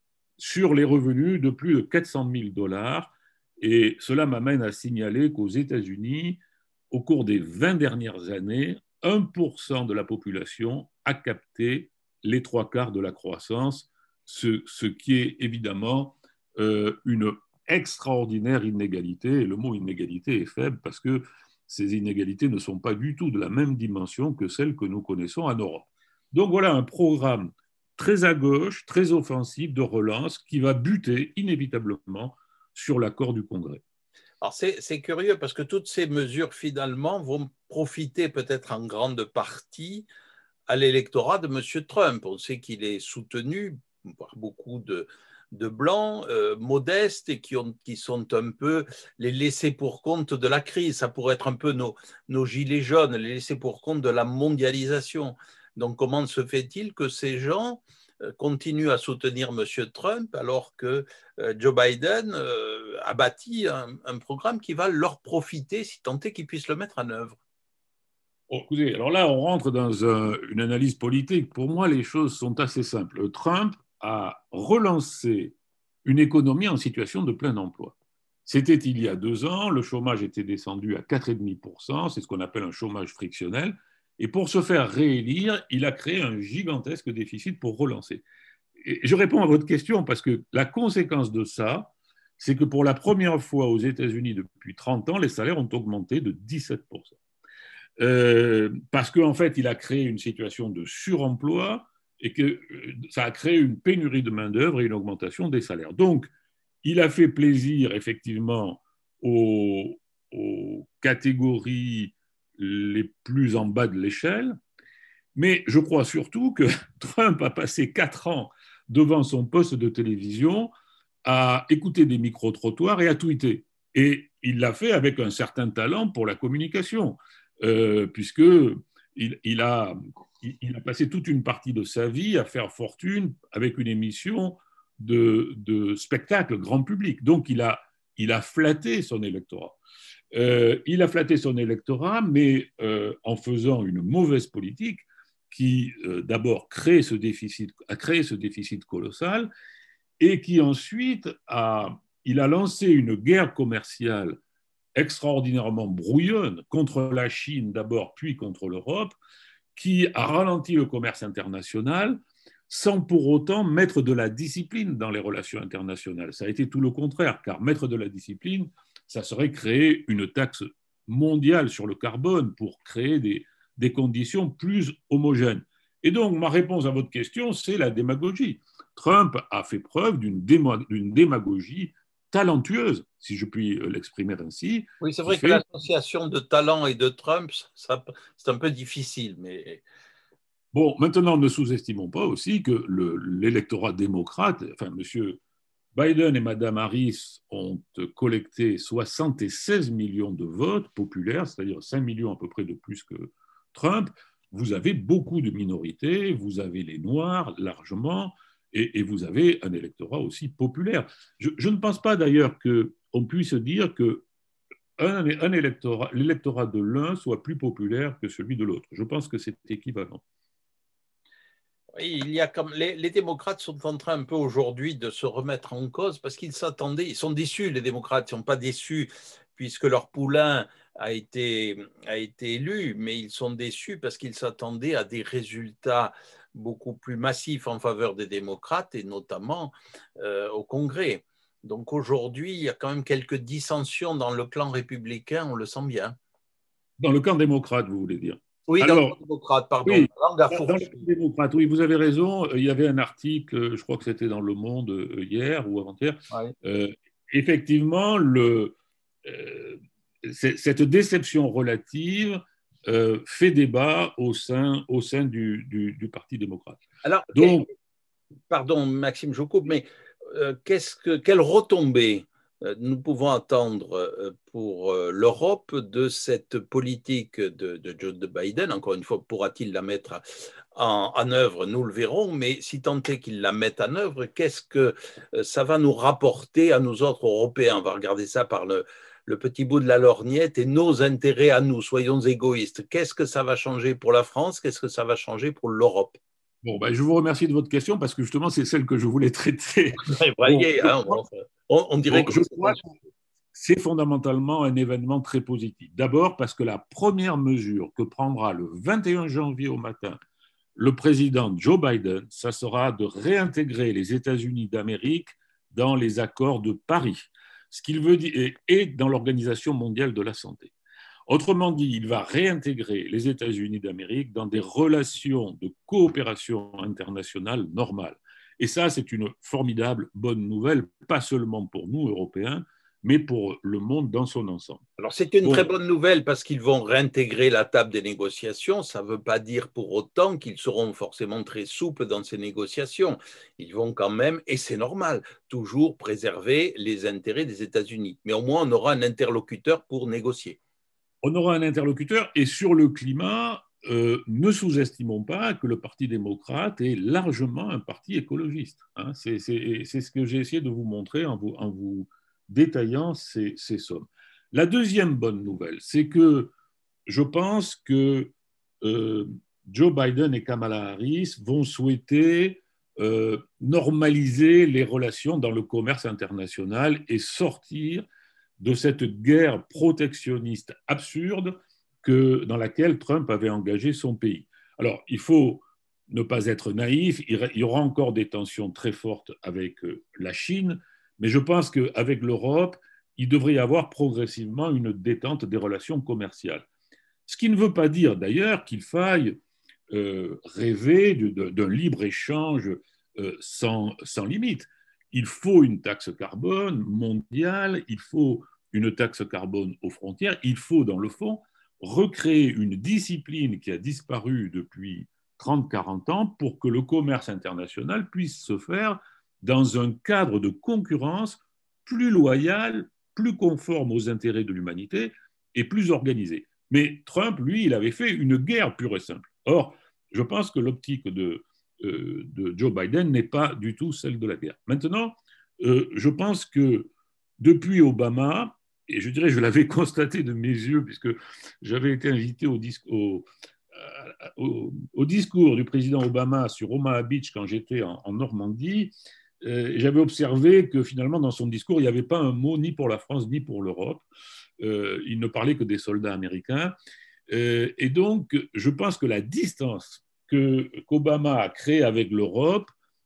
sur les revenus de plus de quatre cent mille dollars, et cela m'amène à signaler qu'aux États-Unis, au cours des vingt dernières années, un pour cent de la population a capté les trois quarts de la croissance, ce, ce qui est évidemment euh, une extraordinaire inégalité. Et le mot inégalité est faible parce que ces inégalités ne sont pas du tout de la même dimension que celles que nous connaissons en Europe. Donc voilà un programme très à gauche, très offensif de relance qui va buter inévitablement sur l'accord du Congrès. Alors c'est, c'est curieux parce que toutes ces mesures finalement vont profiter peut-être en grande partie à l'électorat de M. Trump. On sait qu'il est soutenu par beaucoup de, de blancs euh, modestes et qui, ont, qui sont un peu les laissés pour compte de la crise. Ça pourrait être un peu nos, nos gilets jaunes, les laissés pour compte de la mondialisation. Donc comment se fait-il que ces gens continue à soutenir M. Trump alors que Joe Biden a bâti un, un programme qui va leur profiter si tant est qu'ils puissent le mettre en œuvre. Oh, écoutez, alors là, on rentre dans un, une analyse politique. Pour moi, les choses sont assez simples. Trump a relancé une économie en situation de plein emploi. C'était il y a deux ans, le chômage était descendu à quatre virgule cinq pour cent, c'est ce qu'on appelle un chômage frictionnel. Et pour se faire réélire, il a créé un gigantesque déficit pour relancer. Et je réponds à votre question parce que la conséquence de ça, c'est que pour la première fois aux États-Unis depuis trente ans, les salaires ont augmenté de dix-sept pour cent. Euh, parce qu'en fait, il a créé une situation de suremploi et que ça a créé une pénurie de main-d'œuvre et une augmentation des salaires. Donc, Il a fait plaisir, effectivement, aux, aux catégories les plus en bas de l'échelle, mais je crois surtout que Trump a passé quatre ans devant son poste de télévision à écouter des micro-trottoirs et à tweeter. Et il l'a fait avec un certain talent pour la communication, euh, puisqu'il il a, il a passé toute une partie de sa vie à faire fortune avec une émission de, de spectacle grand public. Donc, il a, il a flatté son électorat. Euh, il a flatté son électorat, mais euh, en faisant une mauvaise politique qui, euh, d'abord, crée ce déficit, a créé ce déficit colossal et qui, ensuite, a, il a lancé une guerre commerciale extraordinairement brouillonne contre la Chine d'abord, puis contre l'Europe, qui a ralenti le commerce international sans pour autant mettre de la discipline dans les relations internationales. Ça a été tout le contraire, car mettre de la discipline, ça serait créer une taxe mondiale sur le carbone pour créer des, des conditions plus homogènes. Et donc, ma réponse à votre question, c'est la démagogie. Trump a fait preuve d'une démagogie talentueuse, si je puis l'exprimer ainsi. Oui, c'est vrai que fait... l'association de talent et de Trump, ça, c'est un peu difficile, mais... Bon, maintenant, ne sous-estimons pas aussi que le, l'électorat démocrate, enfin, M. Biden et Mme Harris ont collecté soixante-seize millions de votes populaires, c'est-à-dire cinq millions à peu près de plus que Trump. Vous avez beaucoup de minorités, vous avez les Noirs largement, et, et vous avez un électorat aussi populaire. Je, je ne pense pas d'ailleurs qu'on puisse dire que un, un électorat, l'électorat de l'un soit plus populaire que celui de l'autre. Je pense que c'est équivalent. Oui, il y a comme les, les démocrates sont en train un peu aujourd'hui de se remettre en cause parce qu'ils s'attendaient, ils sont déçus, les démocrates ne sont pas déçus puisque leur poulain a été, a été élu, mais ils sont déçus parce qu'ils s'attendaient à des résultats beaucoup plus massifs en faveur des démocrates et notamment euh, au Congrès. Donc aujourd'hui, il y a quand même quelques dissensions dans le clan républicain, on le sent bien. Dans le camp démocrate, vous voulez dire? Oui, dans Alors, le camp démocrate, pardon. Oui, dans, dans le camp démocrate, oui, vous avez raison. Il y avait un article, je crois que c'était dans Le Monde hier ou avant-hier. Ouais. Euh, effectivement, le, euh, cette déception relative euh, fait débat au sein, au sein du, du, du Parti démocrate. Alors, donc, pardon, Maxime, je vous coupe, mais euh, qu'est-ce que, quelle retombée nous pouvons attendre pour l'Europe de cette politique de, de Joe Biden? Encore une fois, pourra-t-il la mettre en, en œuvre? Nous le verrons, mais si tant est qu'il la mette en œuvre, qu'est-ce que ça va nous rapporter à nous autres Européens? On va regarder ça par le, le petit bout de la lorgnette et nos intérêts à nous, soyons égoïstes. Qu'est-ce que ça va changer pour la France? Qu'est-ce que ça va changer pour l'Europe? Bon, ben, je vous remercie de votre question parce que justement, c'est celle que je voulais traiter. Voyez, bon, hein, bon, on, on dirait bon, que je crois que c'est fondamentalement un événement très positif. D'abord parce que la première mesure que prendra le vingt et un janvier au matin le président Joe Biden, ça sera de réintégrer les États-Unis d'Amérique dans les accords de Paris, ce qu'il veut dire, et dans l'Organisation mondiale de la santé. Autrement dit, il va réintégrer les États-Unis d'Amérique dans des relations de coopération internationale normales. Et ça, c'est une formidable bonne nouvelle, pas seulement pour nous, Européens, mais pour le monde dans son ensemble. Alors, c'est une bon. très bonne nouvelle parce qu'ils vont réintégrer la table des négociations. Ça ne veut pas dire pour autant qu'ils seront forcément très souples dans ces négociations. Ils vont quand même, et c'est normal, toujours préserver les intérêts des États-Unis. Mais au moins, on aura un interlocuteur pour négocier. On aura un interlocuteur, et sur le climat, euh, ne sous-estimons pas que le Parti démocrate est largement un parti écologiste. Hein. C'est, c'est, c'est ce que j'ai essayé de vous montrer en vous, en vous détaillant ces, ces sommes. La deuxième bonne nouvelle, c'est que je pense que euh, Joe Biden et Kamala Harris vont souhaiter euh, normaliser les relations dans le commerce international et sortir de cette guerre protectionniste absurde que, dans laquelle Trump avait engagé son pays. Alors, il faut ne pas être naïf, il y aura encore des tensions très fortes avec la Chine, mais je pense qu'avec l'Europe, il devrait y avoir progressivement une détente des relations commerciales. Ce qui ne veut pas dire d'ailleurs qu'il faille euh, rêver de, de, d'un libre-échange euh, sans, sans limite. il faut une taxe carbone mondiale, il faut une taxe carbone aux frontières, il faut, dans le fond, recréer une discipline qui a disparu depuis trente à quarante ans pour que le commerce international puisse se faire dans un cadre de concurrence plus loyal, plus conforme aux intérêts de l'humanité et plus organisé. Mais Trump, lui, il avait fait une guerre pure et simple. Or, je pense que l'optique de, euh, de Joe Biden n'est pas du tout celle de la guerre. Maintenant, euh, je pense que depuis Obama, et je dirais, je l'avais constaté de mes yeux, puisque j'avais été invité au, au, au, au discours du président Obama sur Omaha Beach quand j'étais en, en Normandie, euh, j'avais observé que finalement, dans son discours, il n'y avait pas un mot ni pour la France ni pour l'Europe. Euh, il ne parlait que des soldats américains. Euh, et donc, je pense que la distance que, qu'Obama a créée avec l'Europe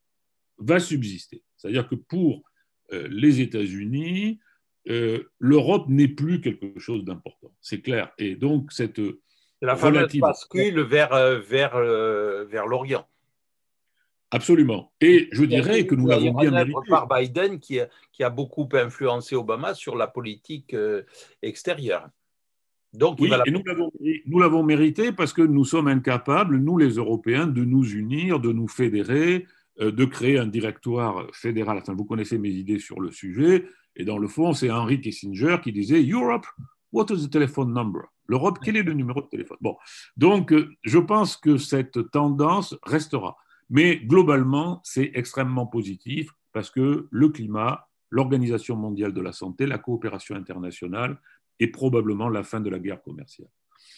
va subsister. C'est-à-dire que pour euh, les États-Unis, euh, l'Europe n'est plus quelque chose d'important. C'est clair. Et donc, cette la relative... fameuse bascule vers, vers, vers l'Orient. Absolument. Et je dirais que nous l'avons bien mérité. Par Biden qui a, qui a beaucoup influencé Obama sur la politique euh, extérieure. Donc, oui, il va la... et nous l'avons, nous l'avons mérité parce que nous sommes incapables, nous les Européens, de nous unir, de nous fédérer, euh, de créer un directoire fédéral. Enfin, vous connaissez mes idées sur le sujet. Et dans le fond, c'est Henry Kissinger qui disait « Europe, what is the telephone number ?» L'Europe, quel est le numéro de téléphone? Bon, donc, je pense que cette tendance restera. Mais globalement, c'est extrêmement positif parce que le climat, l'Organisation mondiale de la santé, la coopération internationale et probablement la fin de la guerre commerciale.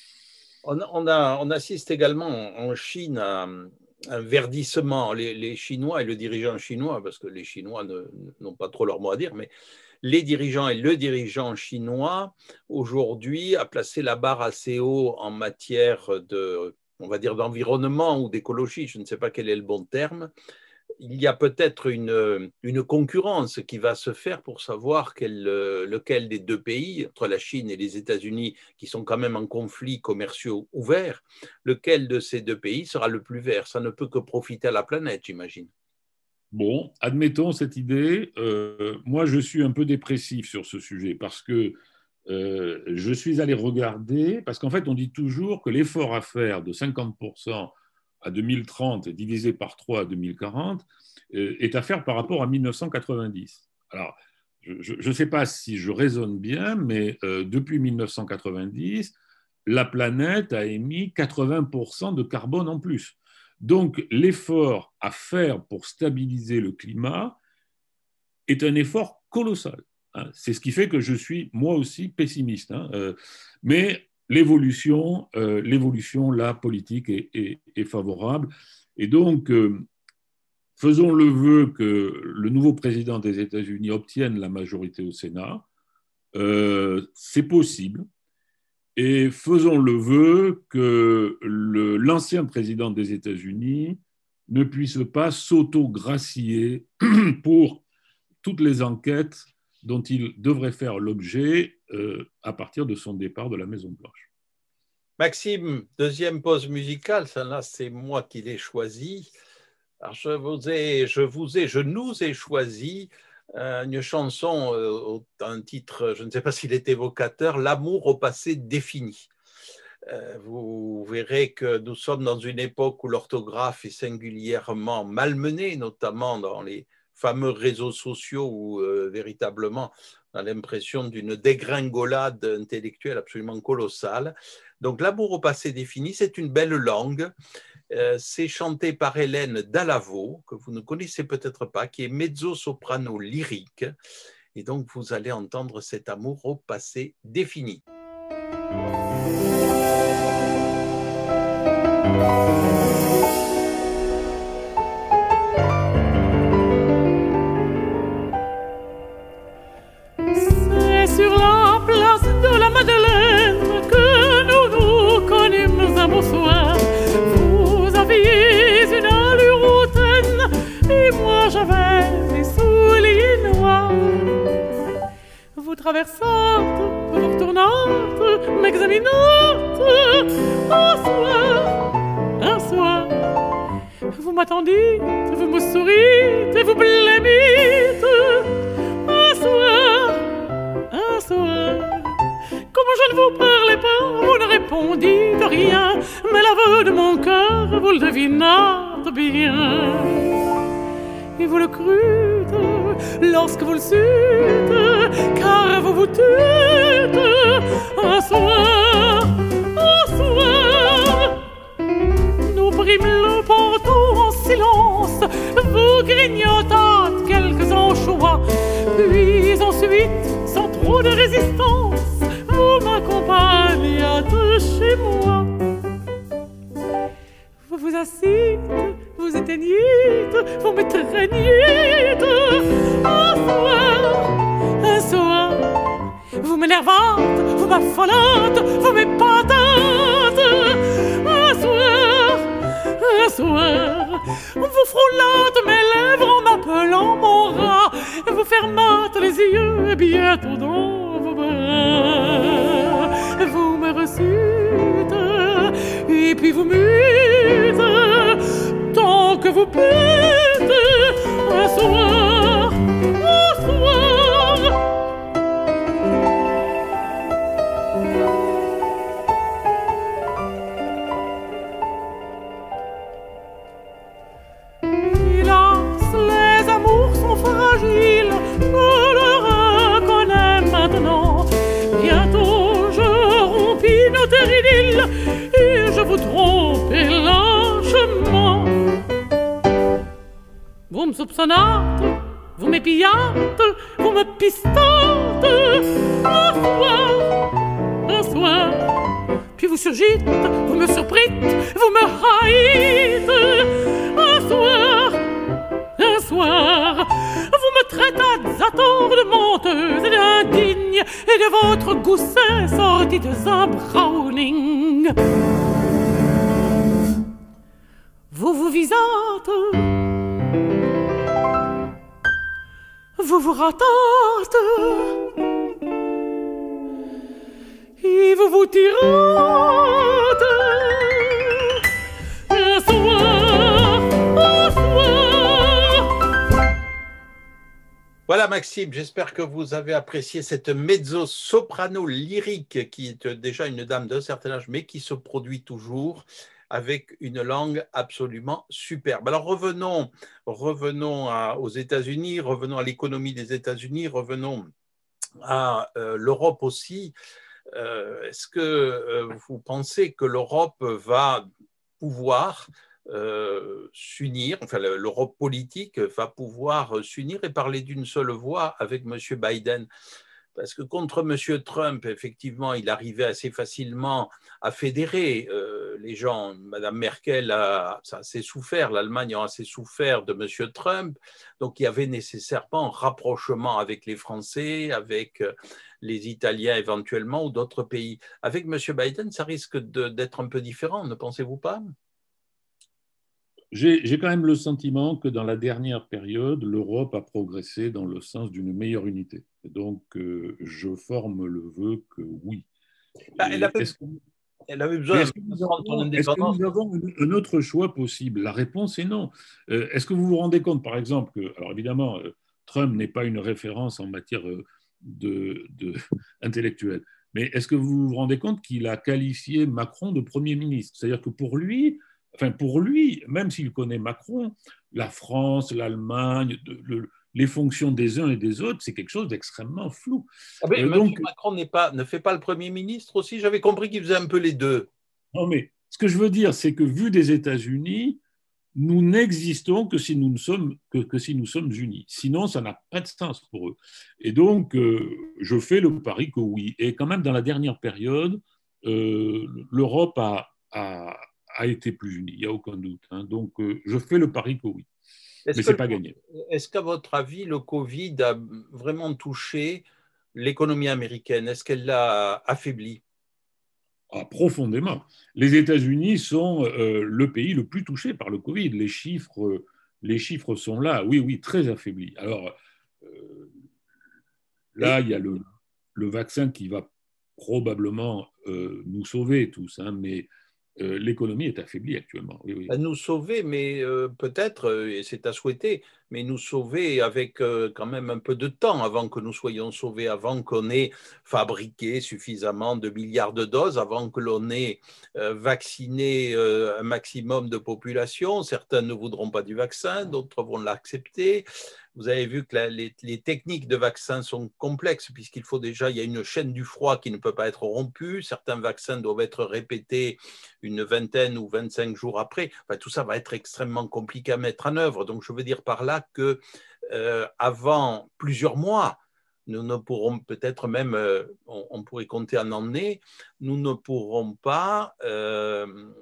On, on, a, on assiste également en Chine à un verdissement. Les, les Chinois et le dirigeant chinois, parce que les Chinois ne, n'ont pas trop leur mot à dire, mais les dirigeants et le dirigeant chinois aujourd'hui a placé la barre assez haut en matière de, on va dire, d'environnement ou d'écologie, je ne sais pas quel est le bon terme. Il y a peut-être une, une concurrence qui va se faire pour savoir quel, lequel des deux pays, entre la Chine et les États-Unis, qui sont quand même en conflit commerciaux ouverts, lequel de ces deux pays sera le plus vert. Ça ne peut que profiter à la planète, j'imagine. Bon, admettons cette idée. Euh, moi, je suis un peu dépressif sur ce sujet parce que euh, je suis allé regarder, parce qu'en fait, on dit toujours que l'effort à faire de cinquante pour cent à deux mille trente et divisé par trois à deux mille quarante euh, est à faire par rapport à mille neuf cent quatre-vingt-dix. Alors, je ne sais pas si je raisonne bien, mais euh, depuis mille neuf cent quatre-vingt-dix, la planète a émis quatre-vingts pour cent de carbone en plus. Donc, l'effort à faire pour stabiliser le climat est un effort colossal. Hein. C'est ce qui fait que je suis, moi aussi, pessimiste. Hein. Euh, mais l'évolution, euh, l'évolution, la politique est, est, est favorable. Et donc, euh, faisons le vœu que le nouveau président des États-Unis obtienne la majorité au Sénat. Euh, c'est possible. Et faisons le vœu que le, l'ancien président des États-Unis ne puisse pas s'auto-gracier pour toutes les enquêtes dont il devrait faire l'objet euh, à partir de son départ de la Maison-Blanche. Maxime, deuxième pause musicale, celle-là c'est moi qui l'ai choisie. Alors je vous ai, je vous ai, je nous ai choisi une chanson, euh, un titre, je ne sais pas s'il est évocateur, L'amour au passé défini. Euh, vous verrez que nous sommes dans une époque où l'orthographe est singulièrement malmenée, notamment dans les fameux réseaux sociaux où euh, véritablement on a l'impression d'une dégringolade intellectuelle absolument colossale. Donc l'amour au passé défini, c'est une belle langue. Euh, c'est chanté par Hélène Dallavo, que vous ne connaissez peut-être pas, qui est mezzo-soprano lyrique. Et donc, vous allez entendre cet amour au passé défini. C'est sur la place de la Madeleine que nous nous connûmes un beau soir. Une allure hautaine et moi j'avais des souliers noirs. Vous traversâtes, vous retournâtes, m'examinâtes. Un soir, un soir, vous m'attendîtes, vous me sourîtes et vous blêmîtes. Moi je ne vous parlais pas, vous ne répondîtes rien, mais l'aveu de mon cœur, vous le devinâtes bien. Et vous le crûtes lorsque vous le sûtes, car vous vous tûtes un soir, un soir. Nous prîmes le pantouf en silence, vous grignotâtes quelques anchois, puis ensuite, sans trop de résistance, vous m'accompagnâtes chez moi. Vous vous assîtes, vous éteignîtes, vous m'étreignîtes. Un soir, un soir, vous m'énervâtes, vous m'affolâtes, vous m'épatâtes. Un soir, un soir, vous frôlâtes mes lèvres en m'appelant mon rat, vous fermâtes les yeux bientôt dans vos bras. Vous me reçûtes, et puis vous m'eûtes, tant que vous pûtes, un soir, un soir. Hélas, les amours sont fragiles, je le reconnais maintenant. Bientôt je rompis notre idylle, et je vous trompais lâchement. Vous me soupçonnâtes, vous m'épillâtes, vous me pistâtes. Un soir, un soir, puis vous surgîtes, vous me surprîtes, vous me haïtes. Un soir, un soir, vous me traitâtes à tort de menteuse et d'indigne, et de votre gousset sortites un browning. Vous vous visâtes, vous vous ratâtes, et vous vous tirâtes. Un soir, un soir. Voilà Maxime, j'espère que vous avez apprécié cette mezzo-soprano lyrique qui est déjà une dame d'un certain âge, mais qui se produit toujours avec une langue absolument superbe. Alors revenons, revenons à, aux États-Unis, revenons à l'économie des États-Unis, revenons à euh, l'Europe aussi. Euh, est-ce que euh, vous pensez que l'Europe va pouvoir euh, s'unir, enfin l'Europe politique va pouvoir s'unir et parler d'une seule voix avec M. Biden? Parce que contre M. Trump, effectivement, il arrivait assez facilement à fédérer euh, les gens. Mme Merkel a, ça a assez souffert, l'Allemagne a assez souffert de M. Trump. Donc, il y avait nécessairement un rapprochement avec les Français, avec les Italiens éventuellement ou d'autres pays. Avec M. Biden, ça risque de, d'être un peu différent, ne pensez-vous pas? J'ai, j'ai quand même le sentiment que dans la dernière période, l'Europe a progressé dans le sens d'une meilleure unité. Et donc, euh, je forme le vœu que oui. Bah, elle, avait, est-ce que, elle avait besoin est-ce que nous avons, est-ce que nous avons un autre choix possible? La réponse est non. Euh, est-ce que vous vous rendez compte, par exemple, que, alors évidemment, euh, Trump n'est pas une référence en matière euh, de, de, intellectuelle, mais est-ce que vous vous rendez compte qu'il a qualifié Macron de Premier ministre? C'est-à-dire que pour lui, Enfin, pour lui, même s'il connaît Macron, la France, l'Allemagne, le, les fonctions des uns et des autres, c'est quelque chose d'extrêmement flou. Ah mais euh, donc, M. Macron n'est pas, ne fait pas le Premier ministre aussi? J'avais compris qu'il faisait un peu les deux. Non, mais ce que je veux dire, c'est que vu des États-Unis, nous n'existons que si nous, ne sommes, que, que si nous sommes unis. Sinon, ça n'a pas de sens pour eux. Et donc, euh, je fais le pari que oui. Et quand même, dans la dernière période, euh, l'Europe a... a a été plus unie, il n'y a aucun doute. Hein. Donc, euh, je fais le pari que oui. Est-ce mais ce n'est pas gagné. Est-ce qu'à votre avis, le Covid a vraiment touché l'économie américaine? Est-ce qu'elle l'a affaiblie? Ah, profondément. Les États-Unis sont euh, le pays le plus touché par le Covid. Les chiffres, euh, les chiffres sont là, oui, oui, très affaiblis. Alors, euh, là, Et... il y a le, le vaccin qui va probablement euh, nous sauver tous, hein, mais Euh, l'économie est affaiblie actuellement. Oui, oui. À nous sauver, mais euh, peut-être, euh, et c'est à souhaiter, mais nous sauver avec euh, quand même un peu de temps avant que nous soyons sauvés, avant qu'on ait fabriqué suffisamment de milliards de doses, avant que l'on ait euh, vacciné euh, un maximum de population. Certains ne voudront pas du vaccin, d'autres vont l'accepter. Vous avez vu que la, les, les techniques de vaccin sont complexes puisqu'il faut déjà, il y a une chaîne du froid qui ne peut pas être rompue. Certains vaccins doivent être répétés une vingtaine ou vingt-cinq jours après. Enfin, tout ça va être extrêmement compliqué à mettre en œuvre. Donc, je veux dire par là que euh, avant plusieurs mois, nous ne pourrons peut-être même, euh, on, on pourrait compter en années, nous ne pourrons pas euh,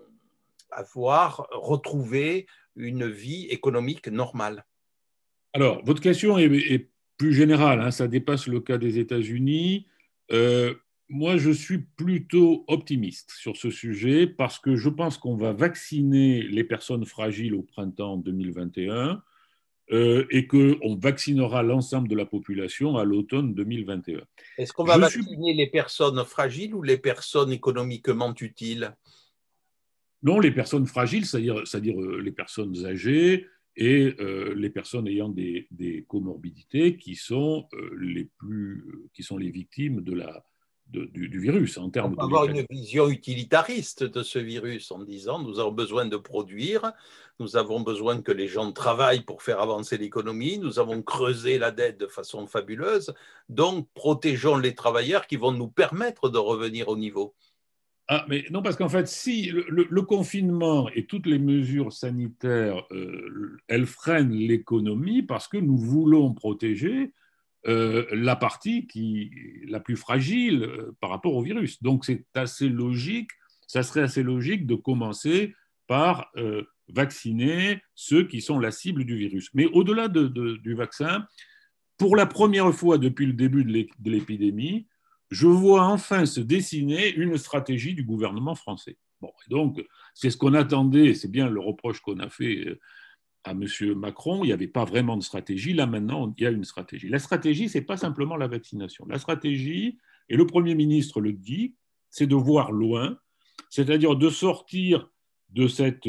avoir retrouvé une vie économique normale. Alors, votre question est, est plus générale, hein, ça dépasse le cas des États-Unis. Euh, moi, je suis plutôt optimiste sur ce sujet parce que je pense qu'on va vacciner les personnes fragiles au printemps deux mille vingt et un euh, et qu'on vaccinera l'ensemble de la population à l'automne deux mille vingt et un. Est-ce qu'on va je vacciner suis... les personnes fragiles ou les personnes économiquement utiles? Non, les personnes fragiles, c'est-à-dire, c'est-à-dire euh, les personnes âgées, et euh, les personnes ayant des, des comorbidités qui sont, euh, les plus, qui sont les victimes de la, de, du, du virus en termes On peut de avoir létalité. une vision utilitariste de ce virus en disant nous avons besoin de produire, nous avons besoin que les gens travaillent pour faire avancer l'économie, nous avons creusé la dette de façon fabuleuse, donc protégeons les travailleurs qui vont nous permettre de revenir au niveau. Ah, mais non, parce qu'en fait, si le, le, le confinement et toutes les mesures sanitaires, euh, elles freinent l'économie parce que nous voulons protéger euh, la partie qui, la plus fragile euh, par rapport au virus. Donc, c'est assez logique, ça serait assez logique de commencer par euh, vacciner ceux qui sont la cible du virus. Mais au-delà de, de, du vaccin, pour la première fois depuis le début de l'épidémie, je vois enfin se dessiner une stratégie du gouvernement français. Bon, et donc, c'est ce qu'on attendait, c'est bien le reproche qu'on a fait à M. Macron, il n'y avait pas vraiment de stratégie. Là, maintenant, il y a une stratégie. La stratégie, ce n'est pas simplement la vaccination. La stratégie, et le Premier ministre le dit, c'est de voir loin, c'est-à-dire de sortir de cette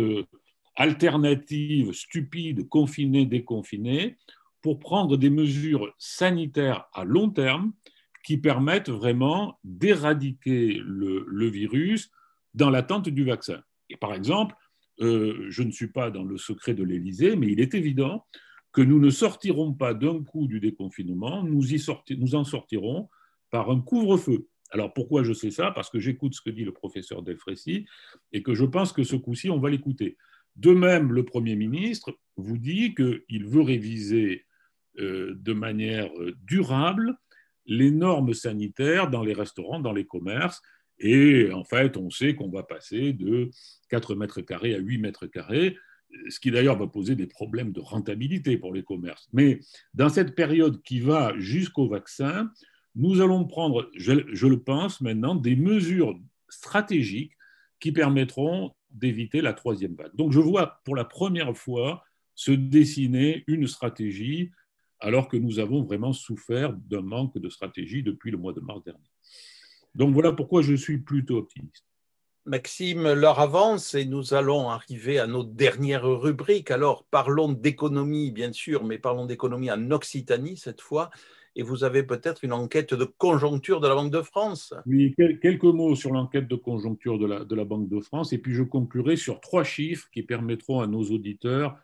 alternative stupide, confinée, déconfinée, pour prendre des mesures sanitaires à long terme qui permettent vraiment d'éradiquer le, le virus dans l'attente du vaccin. Et par exemple, euh, je ne suis pas dans le secret de l'Élysée, mais il est évident que nous ne sortirons pas d'un coup du déconfinement, nous, y sorti, nous en sortirons par un couvre-feu. Alors pourquoi je sais ça? Parce que j'écoute ce que dit le professeur Delfraissy et que je pense que ce coup-ci, on va l'écouter. De même, le Premier ministre vous dit qu'il veut réviser euh, de manière durable les normes sanitaires dans les restaurants, dans les commerces. Et en fait, on sait qu'on va passer de quatre mètres carrés à huit mètres carrés, ce qui d'ailleurs va poser des problèmes de rentabilité pour les commerces. Mais dans cette période qui va jusqu'au vaccin, nous allons prendre, je, je le pense maintenant, des mesures stratégiques qui permettront d'éviter la troisième vague. Donc je vois pour la première fois se dessiner une stratégie alors que nous avons vraiment souffert d'un manque de stratégie depuis le mois de mars dernier. Donc voilà pourquoi je suis plutôt optimiste. Maxime, l'heure avance et nous allons arriver à nos dernières rubriques. Alors parlons d'économie bien sûr, mais parlons d'économie en Occitanie cette fois. Et vous avez peut-être une enquête de conjoncture de la Banque de France. Oui, quelques mots sur l'enquête de conjoncture de la, de la Banque de France et puis je conclurai sur trois chiffres qui permettront à nos auditeurs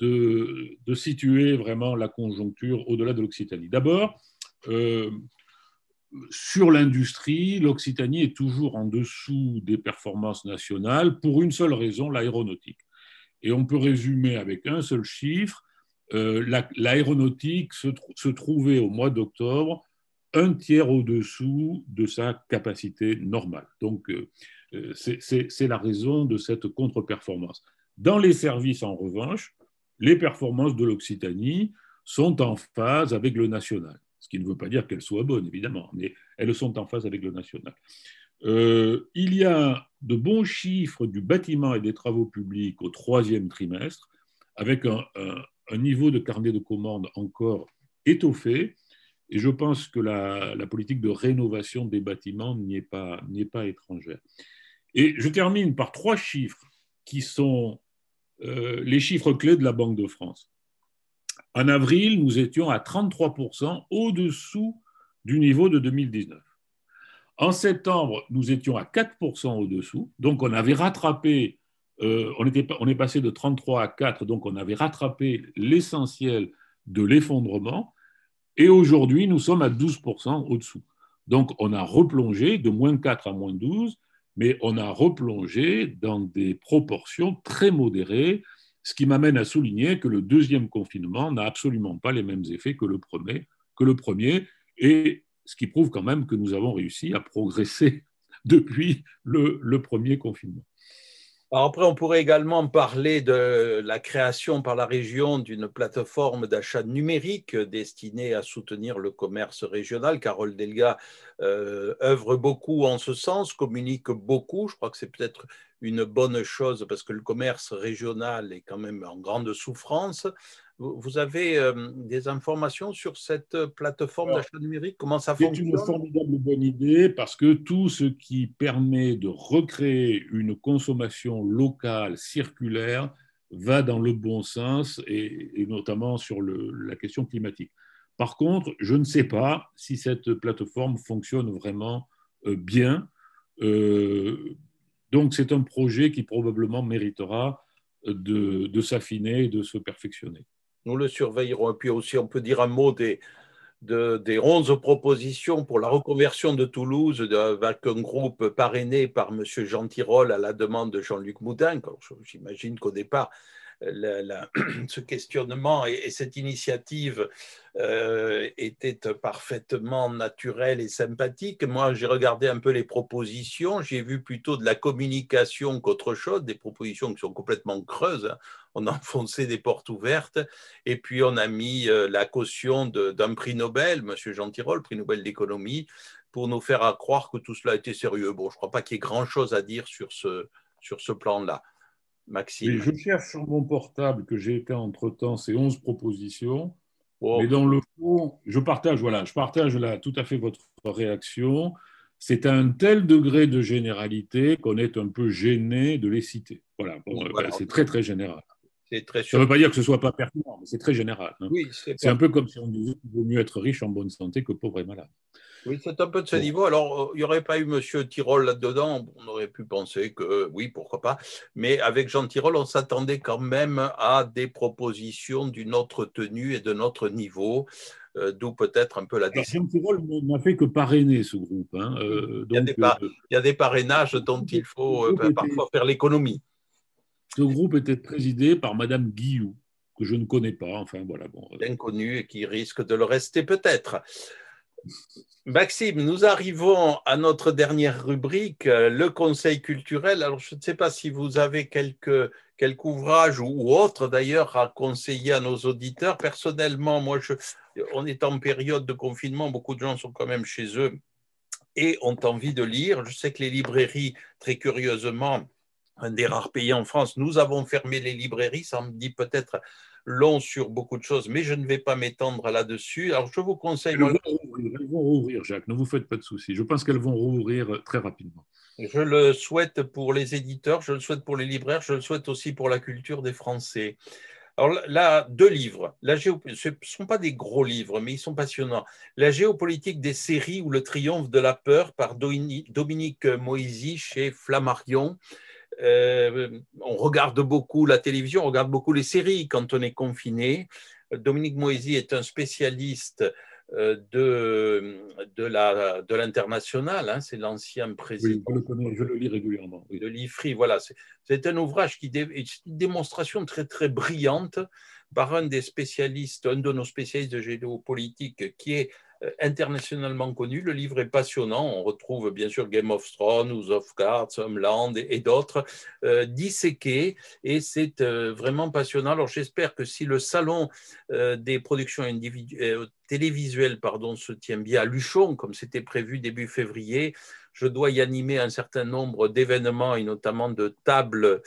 de, de situer vraiment la conjoncture au-delà de l'Occitanie. D'abord, euh, sur l'industrie, l'Occitanie est toujours en dessous des performances nationales pour une seule raison, l'aéronautique. Et on peut résumer avec un seul chiffre, euh, la, l'aéronautique se, se trouvait au mois d'octobre un tiers au-dessous de sa capacité normale. Donc, euh, c'est, c'est, c'est la raison de cette contre-performance. Dans les services, en revanche, les performances de l'Occitanie sont en phase avec le national. Ce qui ne veut pas dire qu'elles soient bonnes, évidemment, mais elles sont en phase avec le national. Euh, il y a de bons chiffres du bâtiment et des travaux publics au troisième trimestre, avec un, un, un niveau de carnet de commandes encore étoffé, et je pense que la, la politique de rénovation des bâtiments n'y est pas, n'y est pas étrangère. Et je termine par trois chiffres qui sont euh, les chiffres clés de la Banque de France. En avril, nous étions à trente-trois pour cent au-dessous du niveau de deux mille dix-neuf. En septembre, nous étions à quatre pour cent au-dessous. Donc, on avait rattrapé, euh, on, était, on est passé de trente-trois à quatre, donc on avait rattrapé l'essentiel de l'effondrement. Et aujourd'hui, nous sommes à douze pour cent au-dessous. Donc, on a replongé de moins quatre à moins douze, mais on a replongé dans des proportions très modérées, ce qui m'amène à souligner que le deuxième confinement n'a absolument pas les mêmes effets que le premier, que le premier et ce qui prouve quand même que nous avons réussi à progresser depuis le, le premier confinement. Alors après, on pourrait également parler de la création par la région d'une plateforme d'achat numérique destinée à soutenir le commerce régional. Carole Delga euh, œuvre beaucoup en ce sens, communique beaucoup. Je crois que c'est peut-être une bonne chose parce que le commerce régional est quand même en grande souffrance. Vous avez euh, des informations sur cette plateforme d'achat numérique? Comment ça fonctionne? C'est une formidable bonne idée parce que tout ce qui permet de recréer une consommation locale, circulaire, va dans le bon sens et, et notamment sur le, la question climatique. Par contre, je ne sais pas si cette plateforme fonctionne vraiment euh, bien. Euh, donc, c'est un projet qui probablement méritera de, de s'affiner et de se perfectionner. Nous le surveillerons. Et puis aussi, on peut dire un mot des, de, des onze propositions pour la reconversion de Toulouse avec un groupe parrainé par M. Jean Tirole à la demande de Jean-Luc Moudin. J'imagine qu'au départ, la, la, ce questionnement et, et cette initiative euh, était parfaitement naturelle et sympathique. Moi, j'ai regardé un peu les propositions, j'ai vu plutôt de la communication qu'autre chose, des propositions qui sont complètement creuses. On a enfoncé des portes ouvertes et puis on a mis euh, la caution d'un prix Nobel, M. Jean Tirole, prix Nobel d'économie, pour nous faire croire que tout cela était sérieux. Bon, je ne crois pas qu'il y ait grand-chose à dire sur ce, sur ce plan-là. Maxime. Mais je cherche sur mon portable que j'ai été entre-temps ces onze propositions. Oh. Mais dans le fond, je partage, voilà, je partage là tout à fait votre réaction. C'est à un tel degré de généralité qu'on est un peu gêné de les citer. Voilà, bon, voilà. C'est très très général. Très Ça ne veut pas dire que ce ne soit pas pertinent, mais c'est très général. Hein. Oui, c'est un peu comme si on disait qu'il vaut mieux être riche en bonne santé que pauvre et malade. Oui, c'est un peu de ce bon. niveau. Alors, il n'y aurait pas eu M. Tirole là-dedans, on aurait pu penser que oui, pourquoi pas. Mais avec Jean Tirole, on s'attendait quand même à des propositions d'une autre tenue et de notre niveau, euh, d'où peut-être un peu la décision. Jean Tirole n'a fait que parrainer ce groupe. Hein. Euh, il, y a donc, des par... euh, il y a des parrainages dont il faut euh, était... parfois faire l'économie. Ce groupe était présidé par Madame Guillou, que je ne connais pas. Enfin, voilà. Bon. Inconnu et qui risque de le rester peut-être. Maxime, nous arrivons à notre dernière rubrique, le conseil culturel. Alors, je ne sais pas si vous avez quelques, quelques ouvrages ou, ou autres d'ailleurs à conseiller à nos auditeurs. Personnellement, moi, je, on est en période de confinement, beaucoup de gens sont quand même chez eux et ont envie de lire. Je sais que les librairies, très curieusement, un des rares pays en France, nous avons fermé les librairies, ça me dit peut-être long sur beaucoup de choses, mais je ne vais pas m'étendre là-dessus. Alors, je vous conseille… Elles, moi, vont rouvrir, elles vont rouvrir, Jacques, ne vous faites pas de soucis. Je pense qu'elles vont rouvrir très rapidement. Je le souhaite pour les éditeurs, je le souhaite pour les libraires, je le souhaite aussi pour la culture des Français. Alors là, deux livres. La géo... Ce ne sont pas des gros livres, mais ils sont passionnants. La géopolitique des séries ou le triomphe de la peur par Dominique Moisy chez Flammarion. Euh, on regarde beaucoup la télévision, on regarde beaucoup les séries quand on est confiné. Dominique Moisy est un spécialiste de, de, la, de l'international, hein, c'est l'ancien président. Oui, je le connais, je le lis régulièrement. Oui. De l'I F R I, voilà. C'est, c'est un ouvrage qui dé, est une démonstration très, très brillante par un des spécialistes, un de nos spécialistes de géopolitique qui est internationalement connu. Le livre est passionnant. On retrouve bien sûr Game of Thrones, House of Cards, Homeland et, et d'autres euh, disséqués. Et c'est euh, vraiment passionnant. Alors j'espère que si le salon euh, des productions individu- euh, télévisuelles pardon, se tient bien à Luchon, comme c'était prévu début février, je dois y animer un certain nombre d'événements et notamment de tables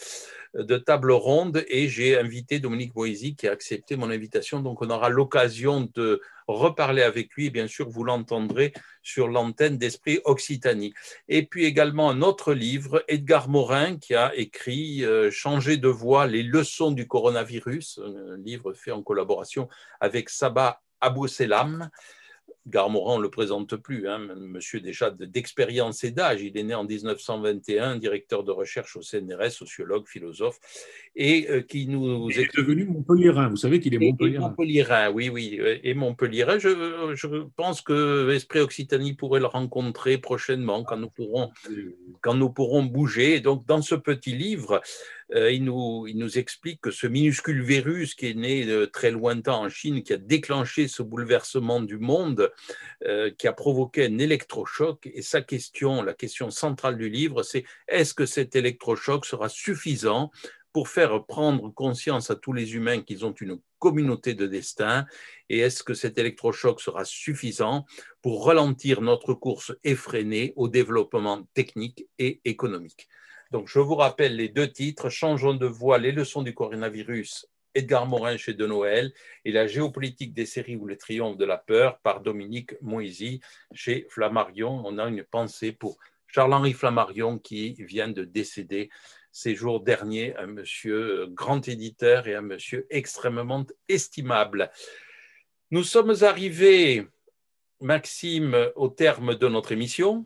de table ronde et j'ai invité Dominique Moisy qui a accepté mon invitation. Donc, on aura l'occasion de reparler avec lui et bien sûr, vous l'entendrez sur l'antenne d'Esprit Occitanie. Et puis également un autre livre, Edgar Morin qui a écrit euh, « Changer de voie, les leçons du coronavirus », un livre fait en collaboration avec Sabah Abou-Selam. Edgar Morin, on ne le présente plus, hein, monsieur déjà d'expérience et d'âge. Il est né en mille neuf cent vingt et un, directeur de recherche au C N R S, sociologue, philosophe, et euh, qui nous... Il est devenu Montpellierin, vous savez qu'il est Montpellierin. Et Montpellierin, oui, oui, et Montpellierin. Je, je pense que Esprit Occitanie pourrait le rencontrer prochainement quand nous pourrons, quand nous pourrons bouger. Et donc, dans ce petit livre, euh, il, nous, il nous explique que ce minuscule virus qui est né de très lointain en Chine, qui a déclenché ce bouleversement du monde, euh, qui a provoqué un électrochoc, et sa question, la question centrale du livre, c'est est-ce que cet électrochoc sera suffisant pour faire prendre conscience à tous les humains qu'ils ont une communauté de destin, et est-ce que cet électrochoc sera suffisant pour ralentir notre course effrénée au développement technique et économique. Donc, je vous rappelle les deux titres, Changeons de voie, les leçons du coronavirus, Edgar Morin chez De Noël, et La géopolitique des séries ou le triomphe de la peur par Dominique Moisy chez Flammarion. On a une pensée pour Charles-Henri Flammarion qui vient de décéder ces jours derniers, un monsieur grand éditeur et un monsieur extrêmement estimable. Nous sommes arrivés, Maxime, au terme de notre émission.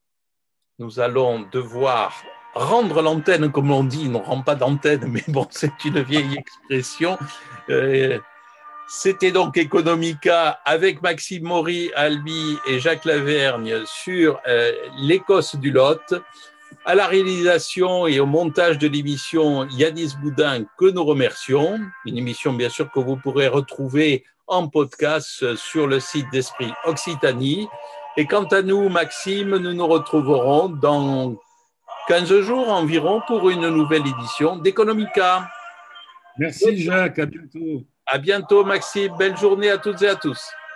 Nous allons devoir rendre l'antenne, comme on dit, on ne rend pas d'antenne, mais bon, c'est une vieille expression. Euh, C'était donc Economica avec Maxime Maury, Albi et Jacques Lavergne sur euh, l'Écosse du Lot. À la réalisation et au montage de l'émission, Yanis Boudin, que nous remercions. Une émission, bien sûr, que vous pourrez retrouver en podcast sur le site d'Esprit Occitanie. Et quant à nous, Maxime, nous nous retrouverons dans quinze jours environ pour une nouvelle édition d'Economica. Merci Jacques, à bientôt. À bientôt, Maxime. Belle journée à toutes et à tous.